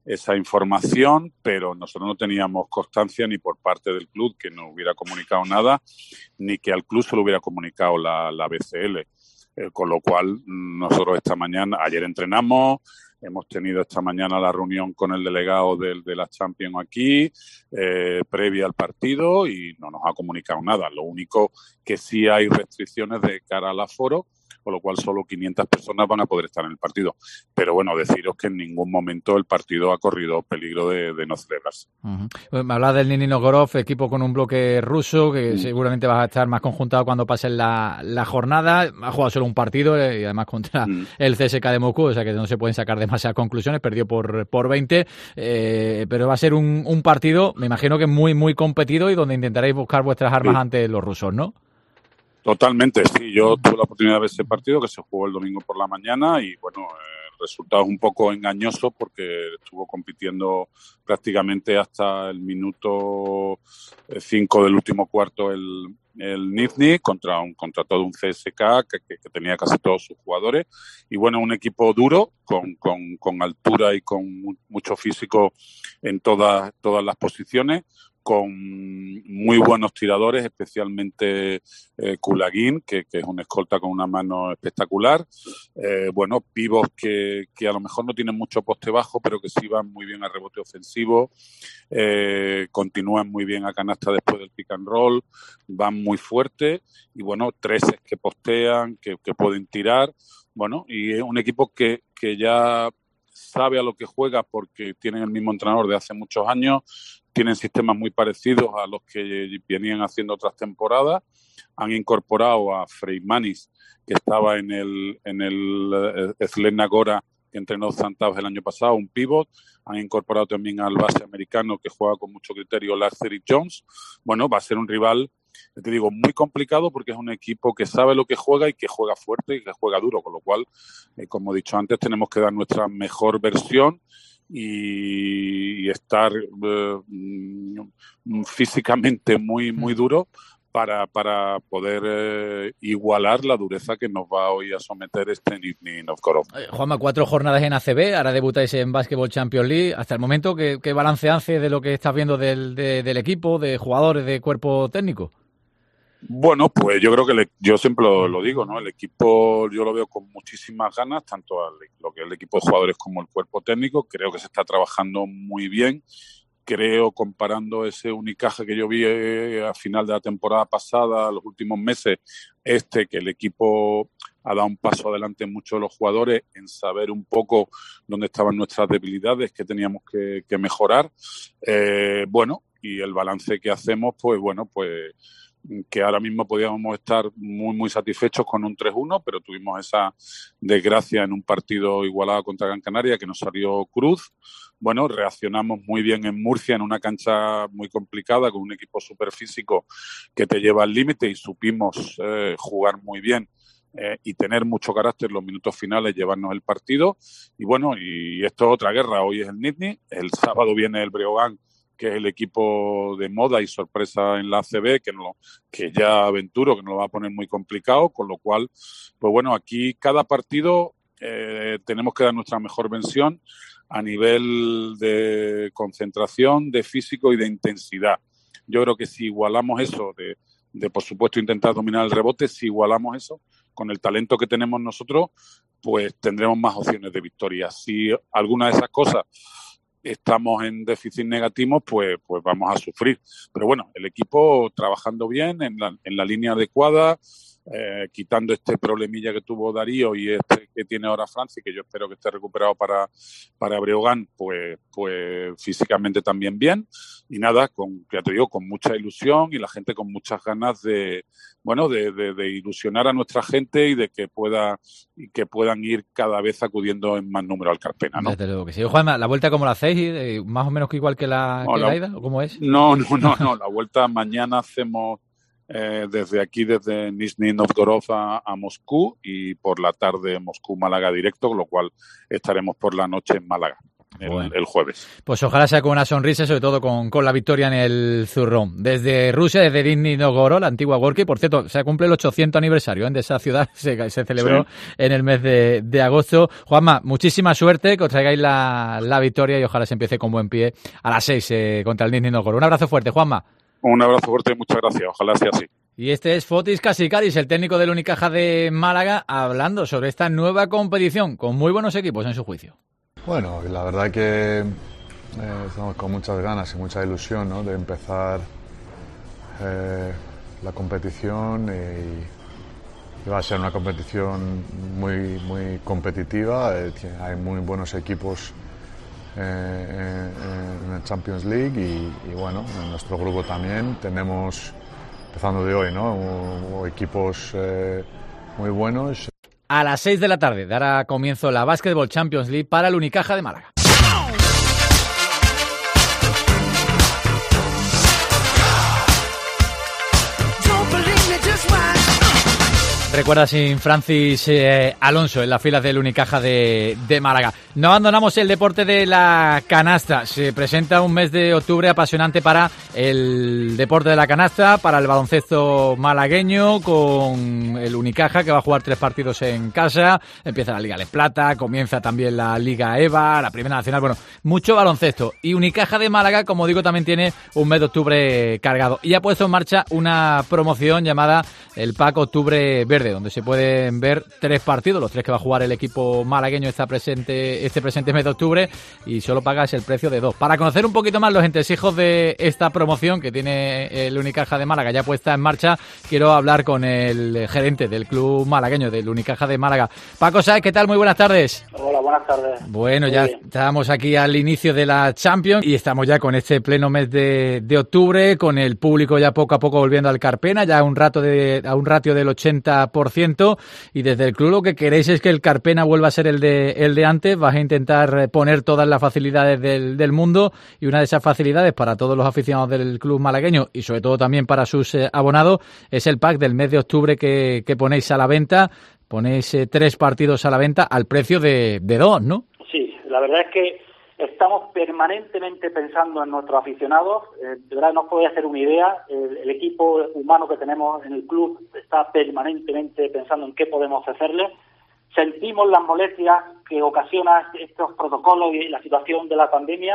esa información, pero nosotros no teníamos constancia ni por parte del club que nos hubiera comunicado nada, ni que al club se lo hubiera comunicado la, la B C L. Eh, con lo cual, nosotros esta mañana, ayer entrenamos, hemos tenido esta mañana la reunión con el delegado de, de la Champions aquí, eh, previa al partido, y no nos ha comunicado nada. Lo único que sí hay restricciones de cara al aforo, con lo cual solo quinientas personas van a poder estar en el partido. Pero bueno, deciros que en ningún momento el partido ha corrido peligro de, de no celebrarse. Uh-huh. Pues me hablas del Nizhny Novgorod, equipo con un bloque ruso, que uh-huh. seguramente vas a estar más conjuntado cuando pase la, la jornada. Ha jugado solo un partido eh, y además contra uh-huh. el C S K de Moscú, o sea que no se pueden sacar demasiadas conclusiones. Perdió por, por veinte, eh, pero va a ser un, un partido, me imagino que muy, muy competido y donde intentaréis buscar vuestras armas sí. ante los rusos, ¿no? Totalmente, sí. Yo tuve la oportunidad de ver ese partido que se jugó el domingo por la mañana y, bueno, eh, el resultado es un poco engañoso porque estuvo compitiendo prácticamente hasta el minuto cinco del último cuarto el, el Nizhny contra, un, contra todo un C S K que, que, que tenía casi todos sus jugadores. Y, bueno, un equipo duro, con, con, con altura y con mucho físico en todas, todas las posiciones, con muy buenos tiradores, especialmente eh, Kulagin, que, que es un escolta con una mano espectacular. Eh, bueno, pivos que, que a lo mejor no tienen mucho poste bajo, pero que sí van muy bien al rebote ofensivo, eh, continúan muy bien a canasta después del pick and roll, van muy fuerte y, bueno, treses que postean, que, que pueden tirar. Bueno, y es un equipo que, que ya sabe a lo que juega porque tienen el mismo entrenador de hace muchos años, tienen sistemas muy parecidos a los que venían haciendo otras temporadas. Han incorporado a Freimanis, que estaba en el en el Zlena Gora, que entrenó Zantaves el año pasado, un pivot. Han incorporado también al base americano, que juega con mucho criterio, Larry Jones. Bueno, va a ser un rival, te digo, muy complicado porque es un equipo que sabe lo que juega y que juega fuerte y que juega duro, con lo cual, eh, como he dicho antes, tenemos que dar nuestra mejor versión y estar eh, físicamente muy muy duro para, para poder eh, igualar la dureza que nos va hoy a someter este Nizhny Novgorod. Eh, Juanma, cuatro jornadas en A C B, ahora debutáis en Basketball Champions League. Hasta el momento, ¿qué, qué balance hace de lo que estás viendo del, de, del equipo, de jugadores, de cuerpo técnico? Bueno, pues yo creo que le, yo siempre lo, lo digo, ¿no? El equipo yo lo veo con muchísimas ganas, tanto al, lo que es el equipo de jugadores como el cuerpo técnico. Creo que se está trabajando muy bien. Creo, comparando ese Unicaja que yo vi eh, a final de la temporada pasada, los últimos meses, este, que el equipo ha dado un paso adelante en muchos de los jugadores en saber un poco dónde estaban nuestras debilidades, que teníamos que, que mejorar. Eh, bueno, y el balance que hacemos, pues bueno, pues que ahora mismo podíamos estar muy muy satisfechos con un tres uno, pero tuvimos esa desgracia en un partido igualado contra Gran Canaria que nos salió cruz. Bueno, reaccionamos muy bien en Murcia, en una cancha muy complicada, con un equipo súper físico que te lleva al límite, y supimos eh, jugar muy bien eh, y tener mucho carácter en los minutos finales, llevarnos el partido. Y bueno, y esto es otra guerra. Hoy es el Nizhny, el sábado viene el Breogán, que es el equipo de moda y sorpresa en la A C B, que, no, que ya aventuro, que nos lo va a poner muy complicado, con lo cual, pues bueno, aquí cada partido eh, tenemos que dar nuestra mejor versión a nivel de concentración, de físico y de intensidad. Yo creo que si igualamos eso, de, de por supuesto intentar dominar el rebote, si igualamos eso con el talento que tenemos nosotros, pues tendremos más opciones de victoria. Si alguna de esas cosas estamos en déficit negativo, pues, pues vamos a sufrir. Pero bueno, el equipo trabajando bien, en la, en la línea adecuada, eh, quitando este problemilla que tuvo Darío y este que tiene ahora Franci, que yo espero que esté recuperado para, para Breogán, pues, pues físicamente también bien. Y nada, con, ya te digo, con mucha ilusión y la gente con muchas ganas de, bueno, de, de, de ilusionar a nuestra gente y de que pueda y que puedan ir cada vez acudiendo en más número al Carpena, ¿no? Desde luego que sí. Juanma, ¿la vuelta cómo la hacéis? ¿Más o menos que igual que la, no, que la, la ida? ¿O cómo es? No, no, no, no. La vuelta mañana hacemos eh, desde aquí, desde Nizhny Novgorod a, a Moscú, y por la tarde Moscú-Málaga directo, con lo cual estaremos por la noche en Málaga. el, bueno. el jueves. Pues ojalá sea con una sonrisa, sobre todo con, con la victoria en el zurrón. Desde Rusia, desde Nizhny Novgorod, la antigua Gorky, por cierto, se cumple el ochocientos aniversario ¿eh? de esa ciudad, se, se celebró sí. en el mes de, de agosto. Juanma, muchísima suerte, que os traigáis la, la victoria y ojalá se empiece con buen pie a las seis eh, contra el Nizhny Novgorod. Un abrazo fuerte, Juanma. Un abrazo fuerte y muchas gracias, ojalá sea así. Y este es Fotis Kasikaris, el técnico del Unicaja de Málaga, hablando sobre esta nueva competición, con muy buenos equipos en su juicio. Bueno, la verdad que eh, estamos con muchas ganas y mucha ilusión, ¿no?, de empezar eh, la competición y, y va a ser una competición muy, muy competitiva. Eh, hay muy buenos equipos eh, en, en la Champions League y, y bueno, en nuestro grupo también tenemos, empezando de hoy, ¿no?, o, o equipos eh, muy buenos. A las seis de la tarde dará comienzo la Basketball Champions League para el Unicaja de Málaga. Recuerda sin Francis eh, Alonso en las filas del Unicaja de, de Málaga. No abandonamos el deporte de la canasta. Se presenta un mes de octubre apasionante para el deporte de la canasta, para el baloncesto malagueño, con el Unicaja que va a jugar tres partidos en casa. Empieza la Liga Les Plata, comienza también la Liga EVA, la Primera Nacional. Bueno, mucho baloncesto. Y Unicaja de Málaga, como digo, también tiene un mes de octubre cargado. Y ha puesto en marcha una promoción llamada el Pack Octubre Verde, donde se pueden ver tres partidos, los tres que va a jugar el equipo malagueño esta presente, este presente mes de octubre, y solo pagas el precio de dos. Para conocer un poquito más los entresijos de esta promoción que tiene el Unicaja de Málaga ya puesta en marcha, quiero hablar con el gerente del club malagueño, del Unicaja de Málaga. Paco Sáez, ¿qué tal? Muy buenas tardes. Hola, buenas tardes. Bueno, Muy ya bien. Estamos aquí al inicio de la Champions y estamos ya con este pleno mes de, de octubre, con el público ya poco a poco volviendo al Carpena, ya a un rato de, a un ratio del ochenta por ciento, y desde el club lo que queréis es que el Carpena vuelva a ser el de, el de antes. Vas a intentar poner todas las facilidades del, del mundo, y una de esas facilidades para todos los aficionados del club malagueño y sobre todo también para sus eh, abonados es el pack del mes de octubre que, que ponéis a la venta. Ponéis eh, tres partidos a la venta al precio de, de dos, ¿no? Sí, la verdad es que estamos permanentemente pensando en nuestros aficionados. Eh, de verdad no os podéis hacer una idea. El, el equipo humano que tenemos en el club está permanentemente pensando en qué podemos ofrecerles. Sentimos las molestias que ocasiona estos protocolos y la situación de la pandemia.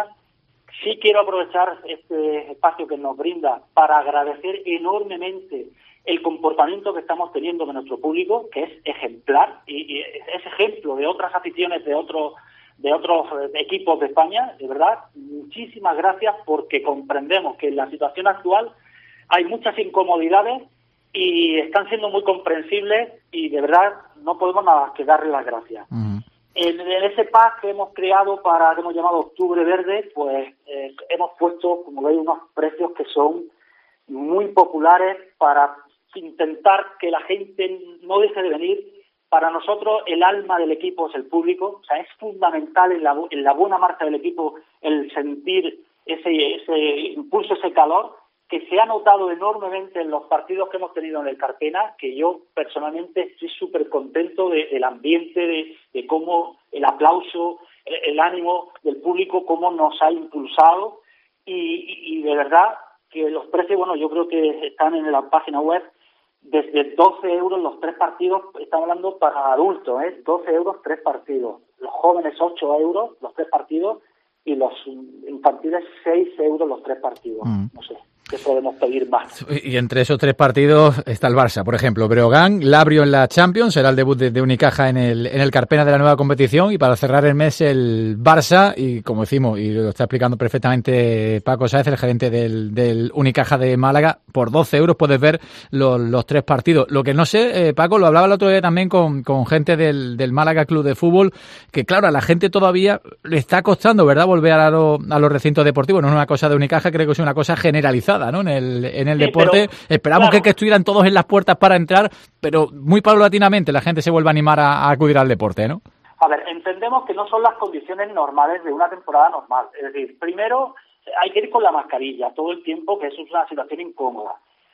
Sí quiero aprovechar este espacio que nos brinda para agradecer enormemente el comportamiento que estamos teniendo de nuestro público, que es ejemplar y, y es ejemplo de otras aficiones de otros de otros equipos de España. De verdad, muchísimas gracias, porque comprendemos que en la situación actual hay muchas incomodidades y están siendo muy comprensibles, y de verdad no podemos nada más que darles las gracias. Uh-huh. En, en ese pack que hemos creado para, que hemos llamado Octubre Verde, pues eh, hemos puesto, como veis, unos precios que son muy populares para intentar que la gente no deje de venir. Para nosotros el alma del equipo es el público, o sea, es fundamental en la, en la buena marcha del equipo el sentir ese, ese impulso, ese calor, que se ha notado enormemente en los partidos que hemos tenido en el Carpena, que yo personalmente estoy súper contento de, del ambiente, de, de cómo el aplauso, el, el ánimo del público, cómo nos ha impulsado, y, y, y de verdad que los precios, bueno, yo creo que están en la página web. Desde doce euros los tres partidos, estamos hablando para adultos, ¿eh? doce euros tres partidos. Los jóvenes ocho euros los tres partidos, y los infantiles seis euros los tres partidos. Mm. No sé, ¿qué podemos pedir más? Y entre esos tres partidos está el Barça, por ejemplo. Breogán, Labrio en la Champions, será el debut de, de Unicaja en el, en el Carpena de la nueva competición, y para cerrar el mes el Barça, y como decimos, y lo está explicando perfectamente Paco Sáez, el gerente del, del Unicaja de Málaga, por doce euros puedes ver los, los tres partidos. Lo que no sé, eh, Paco, lo hablaba el otro día también con, con gente del, del Málaga Club de Fútbol, que claro, a la gente todavía le está costando, ¿verdad?, volver a, lo, a los recintos deportivos. No es una cosa de Unicaja, creo que es una cosa generalizada, ¿no?, en el, en el sí, deporte. Pero, esperamos claro, que, que estuvieran todos en las puertas para entrar, pero muy paulatinamente la gente se vuelve a animar a, a acudir al deporte, ¿no? A ver, entendemos que no son las condiciones normales de una temporada normal. Es decir, primero hay que ir con la mascarilla todo el tiempo, que eso es una situación incómoda.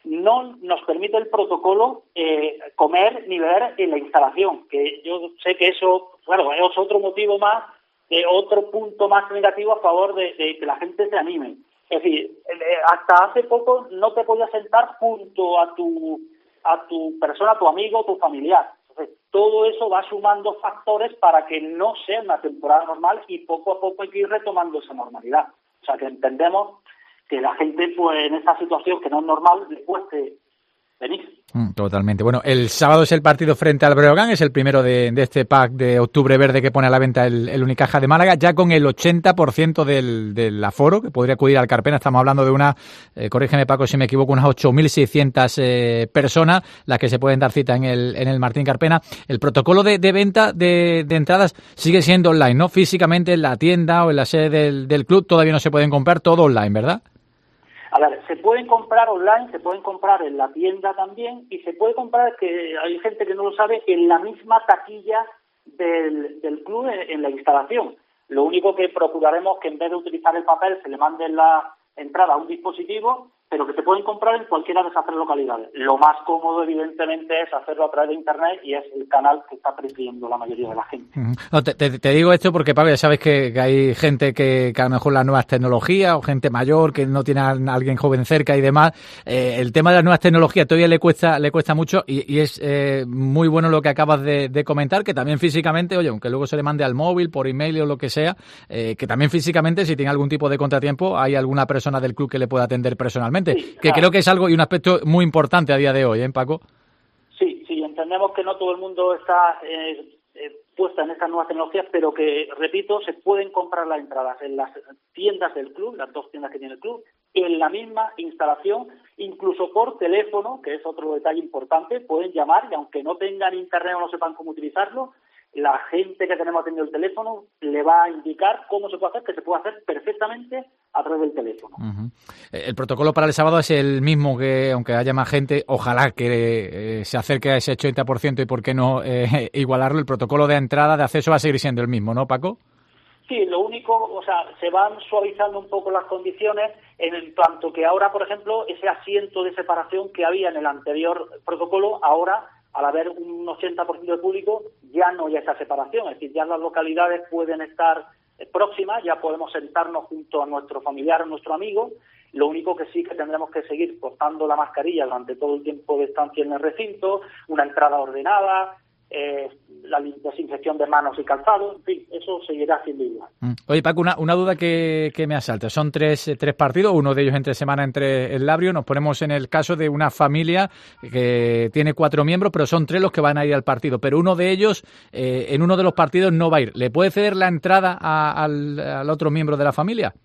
No nos permite el protocolo eh, comer ni beber en la instalación, que yo sé que eso, bueno, es otro motivo más eh, otro punto más negativo a favor de, de que la gente se anime. Es decir, eh, hasta hace poco no te podías sentar junto a tu a tu persona, tu amigo, tu familiar. Entonces, todo eso va sumando factores para que no sea una temporada normal y poco a poco hay que ir retomando esa normalidad. O sea, que entendemos que la gente, pues en esa situación que no es normal, le cueste venir. Mm, totalmente. Bueno, el sábado es el partido frente al Breogán, es el primero de, de este pack de octubre verde que pone a la venta el, el Unicaja de Málaga, ya con el ochenta por ciento del, del aforo que podría acudir al Carpena. Estamos hablando de una, eh, corrígeme Paco si me equivoco, unas ocho mil seiscientas eh, personas las que se pueden dar cita en el, en el Martín Carpena. El protocolo de, de venta de, de entradas sigue siendo online, ¿no? Físicamente en la tienda o en la sede del, del club todavía no se pueden comprar, todo online, ¿verdad? A ver, se pueden comprar online, se pueden comprar en la tienda también y se puede comprar, que hay gente que no lo sabe, en la misma taquilla del, del club en, en la instalación. Lo único que procuraremos que en vez de utilizar el papel se le mande la entrada a un dispositivo, pero que se pueden comprar en cualquiera de esas tres localidades. Lo más cómodo, evidentemente, es hacerlo a través de Internet y es el canal que está prefiriendo la mayoría de la gente. Uh-huh. No, te, te, te digo esto porque, Pablo, ya sabes que, que hay gente que, que a lo mejor las nuevas tecnologías o gente mayor que no tiene a alguien joven cerca y demás, eh, el tema de las nuevas tecnologías todavía le cuesta le cuesta mucho y, y es eh, muy bueno lo que acabas de, de comentar, que también físicamente, oye, aunque luego se le mande al móvil, por email o lo que sea, eh, que también físicamente, si tiene algún tipo de contratiempo, hay alguna persona del club que le pueda atender personalmente. Sí, que claro. Creo que es algo y un aspecto muy importante a día de hoy, ¿eh, Paco? Sí, sí, entendemos que no todo el mundo está eh, eh, puesta en estas nuevas tecnologías, pero que, repito, se pueden comprar las entradas en las tiendas del club, las dos tiendas que tiene el club, en la misma instalación, incluso por teléfono, que es otro detalle importante, pueden llamar y aunque no tengan internet o no sepan cómo utilizarlo, la gente que tenemos atendido el teléfono le va a indicar cómo se puede hacer, que se puede hacer perfectamente a través del teléfono. Uh-huh. El protocolo para el sábado es el mismo, que aunque haya más gente, ojalá que eh, se acerque a ese ochenta por ciento y por qué no eh, igualarlo, el protocolo de entrada, de acceso va a seguir siendo el mismo, ¿no, Paco? Sí, lo único, o sea, se van suavizando un poco las condiciones en tanto que ahora, por ejemplo, ese asiento de separación que había en el anterior protocolo, ahora, al haber un ochenta por ciento de público, ya no hay esa separación, es decir, ya las localidades pueden estar próximas, ya podemos sentarnos junto a nuestro familiar o nuestro amigo. Lo único que sí que tendremos que seguir portando la mascarilla durante todo el tiempo de estancia en el recinto, una entrada ordenada, eh, la desinfección de manos y calzado, en fin, eso seguirá siendo igual. Oye, Paco, una, una duda que, que me asalta. Son tres, eh, tres partidos, uno de ellos entre semana entre el Labrio. Nos ponemos en el caso de una familia que tiene cuatro miembros, pero son tres los que van a ir al partido. Pero uno de ellos, eh, en uno de los partidos no va a ir. ¿Le puede ceder la entrada a, al, al otro miembro de la familia?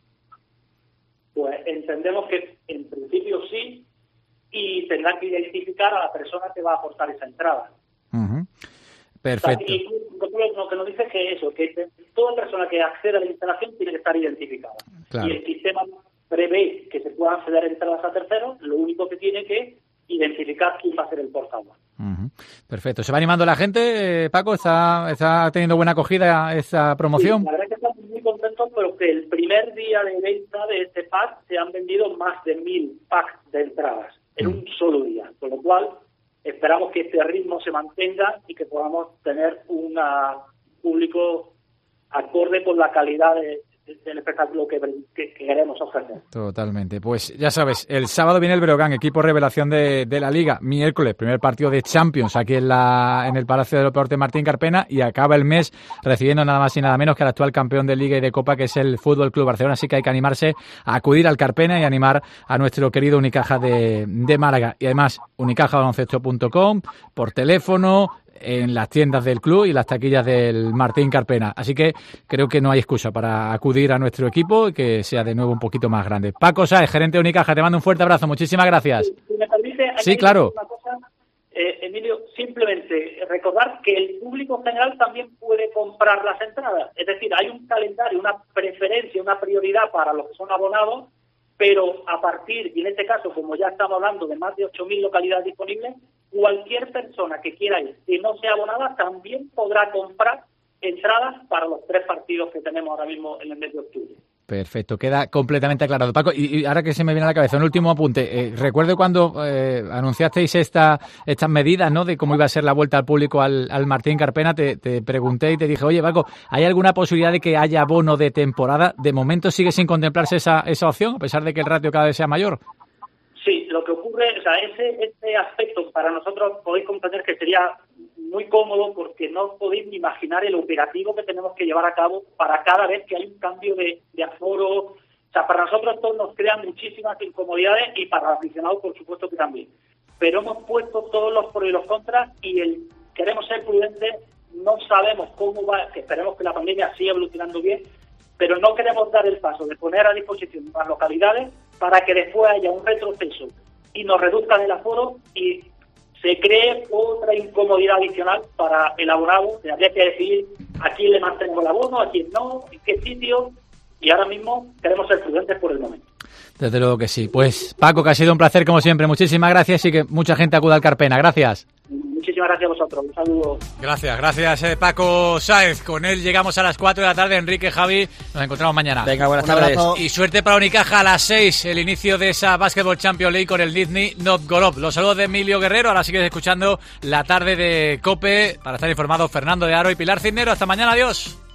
Pues entendemos que en principio sí, y tendrán que identificar a la persona que va a aportar esa entrada. Uh-huh. Perfecto. Y lo que nos dice es que eso, que toda persona que acceda a la instalación tiene que estar identificada. Claro. Y el sistema prevé que se puedan ceder entradas a terceros, lo único que tiene que identificar quién va a ser el portavoz. Uh-huh. Perfecto. ¿Se va animando la gente, Paco? ¿Está, está teniendo buena acogida esta promoción? Sí, la verdad es que estamos muy contentos porque el primer día de venta de este pack se han vendido más de mil packs de entradas en uh-huh. un solo día, con lo cual esperamos que este ritmo se mantenga y que podamos tener un público acorde con la calidad de, de, del espectáculo que, que, que queremos ofrecer. Totalmente. Pues ya sabes, el sábado viene el Breogán, equipo revelación de, de la Liga. Miércoles, primer partido de Champions aquí en la en el Palacio del Deporte Martín Carpena y acaba el mes recibiendo nada más y nada menos que al actual campeón de Liga y de Copa, que es el Fútbol Club Barcelona. Así que hay que animarse a acudir al Carpena y animar a nuestro querido Unicaja de, de Málaga. Y además, unicaja baloncesto punto com, por teléfono, en las tiendas del club y las taquillas del Martín Carpena. Así que creo que no hay excusa para acudir a nuestro equipo y que sea de nuevo un poquito más grande. Paco Sáez, gerente de Unicaja, te mando un fuerte abrazo. Muchísimas gracias. Si me permite, sí, claro. Una cosa, eh, Emilio, simplemente recordar que el público general también puede comprar las entradas. Es decir, hay un calendario, una preferencia, una prioridad para los que son abonados, pero a partir, y en este caso, como ya estamos hablando de más de ocho mil localidades disponibles, cualquier persona que quiera ir, si no sea abonada, también podrá comprar entradas para los tres partidos que tenemos ahora mismo en el mes de octubre. Perfecto, queda completamente aclarado. Paco, y, y ahora que se me viene a la cabeza, un último apunte. Eh, recuerdo cuando eh, anunciasteis esta, estas medidas, ¿no?, de cómo iba a ser la vuelta al público al, al Martín Carpena, te, te pregunté y te dije, oye, Paco, ¿hay alguna posibilidad de que haya bono de temporada? ¿De momento sigue sin contemplarse esa, esa opción, a pesar de que el ratio cada vez sea mayor? Sí, lo que ocurre, o sea, ese, ese aspecto para nosotros podéis comprender que sería muy cómodo porque no podéis ni imaginar el operativo que tenemos que llevar a cabo para cada vez que hay un cambio de, de aforo. O sea, para nosotros esto nos crea muchísimas incomodidades y para los aficionados, por supuesto que también. Pero hemos puesto todos los pros y los contras y el queremos ser prudentes, no sabemos cómo va, que esperemos que la pandemia siga evolucionando bien, pero no queremos dar el paso de poner a disposición las localidades para que después haya un retroceso y nos reduzcan el aforo y se cree otra incomodidad adicional para el abonado. Habría que decidir a quién le mantenemos el abono, a quién no, en qué sitio, y ahora mismo queremos ser prudentes por el momento. Desde luego que sí. Pues Paco, que ha sido un placer como siempre. Muchísimas gracias y que mucha gente acuda al Carpena. Gracias. Muchísimas gracias a vosotros. Un saludo. Gracias, gracias eh, Paco Sáez. Con él llegamos a las cuatro de la tarde. Enrique, Javi, nos encontramos mañana. Venga, buenas tardes. Y suerte para Unicaja a las seis, el inicio de esa Basketball Champions League con el Nizhny Novgorod. Los saludos de Emilio Guerrero. Ahora sigues escuchando la tarde de COPE para estar informado Fernando de Aro y Pilar Cisnero. Hasta mañana, adiós.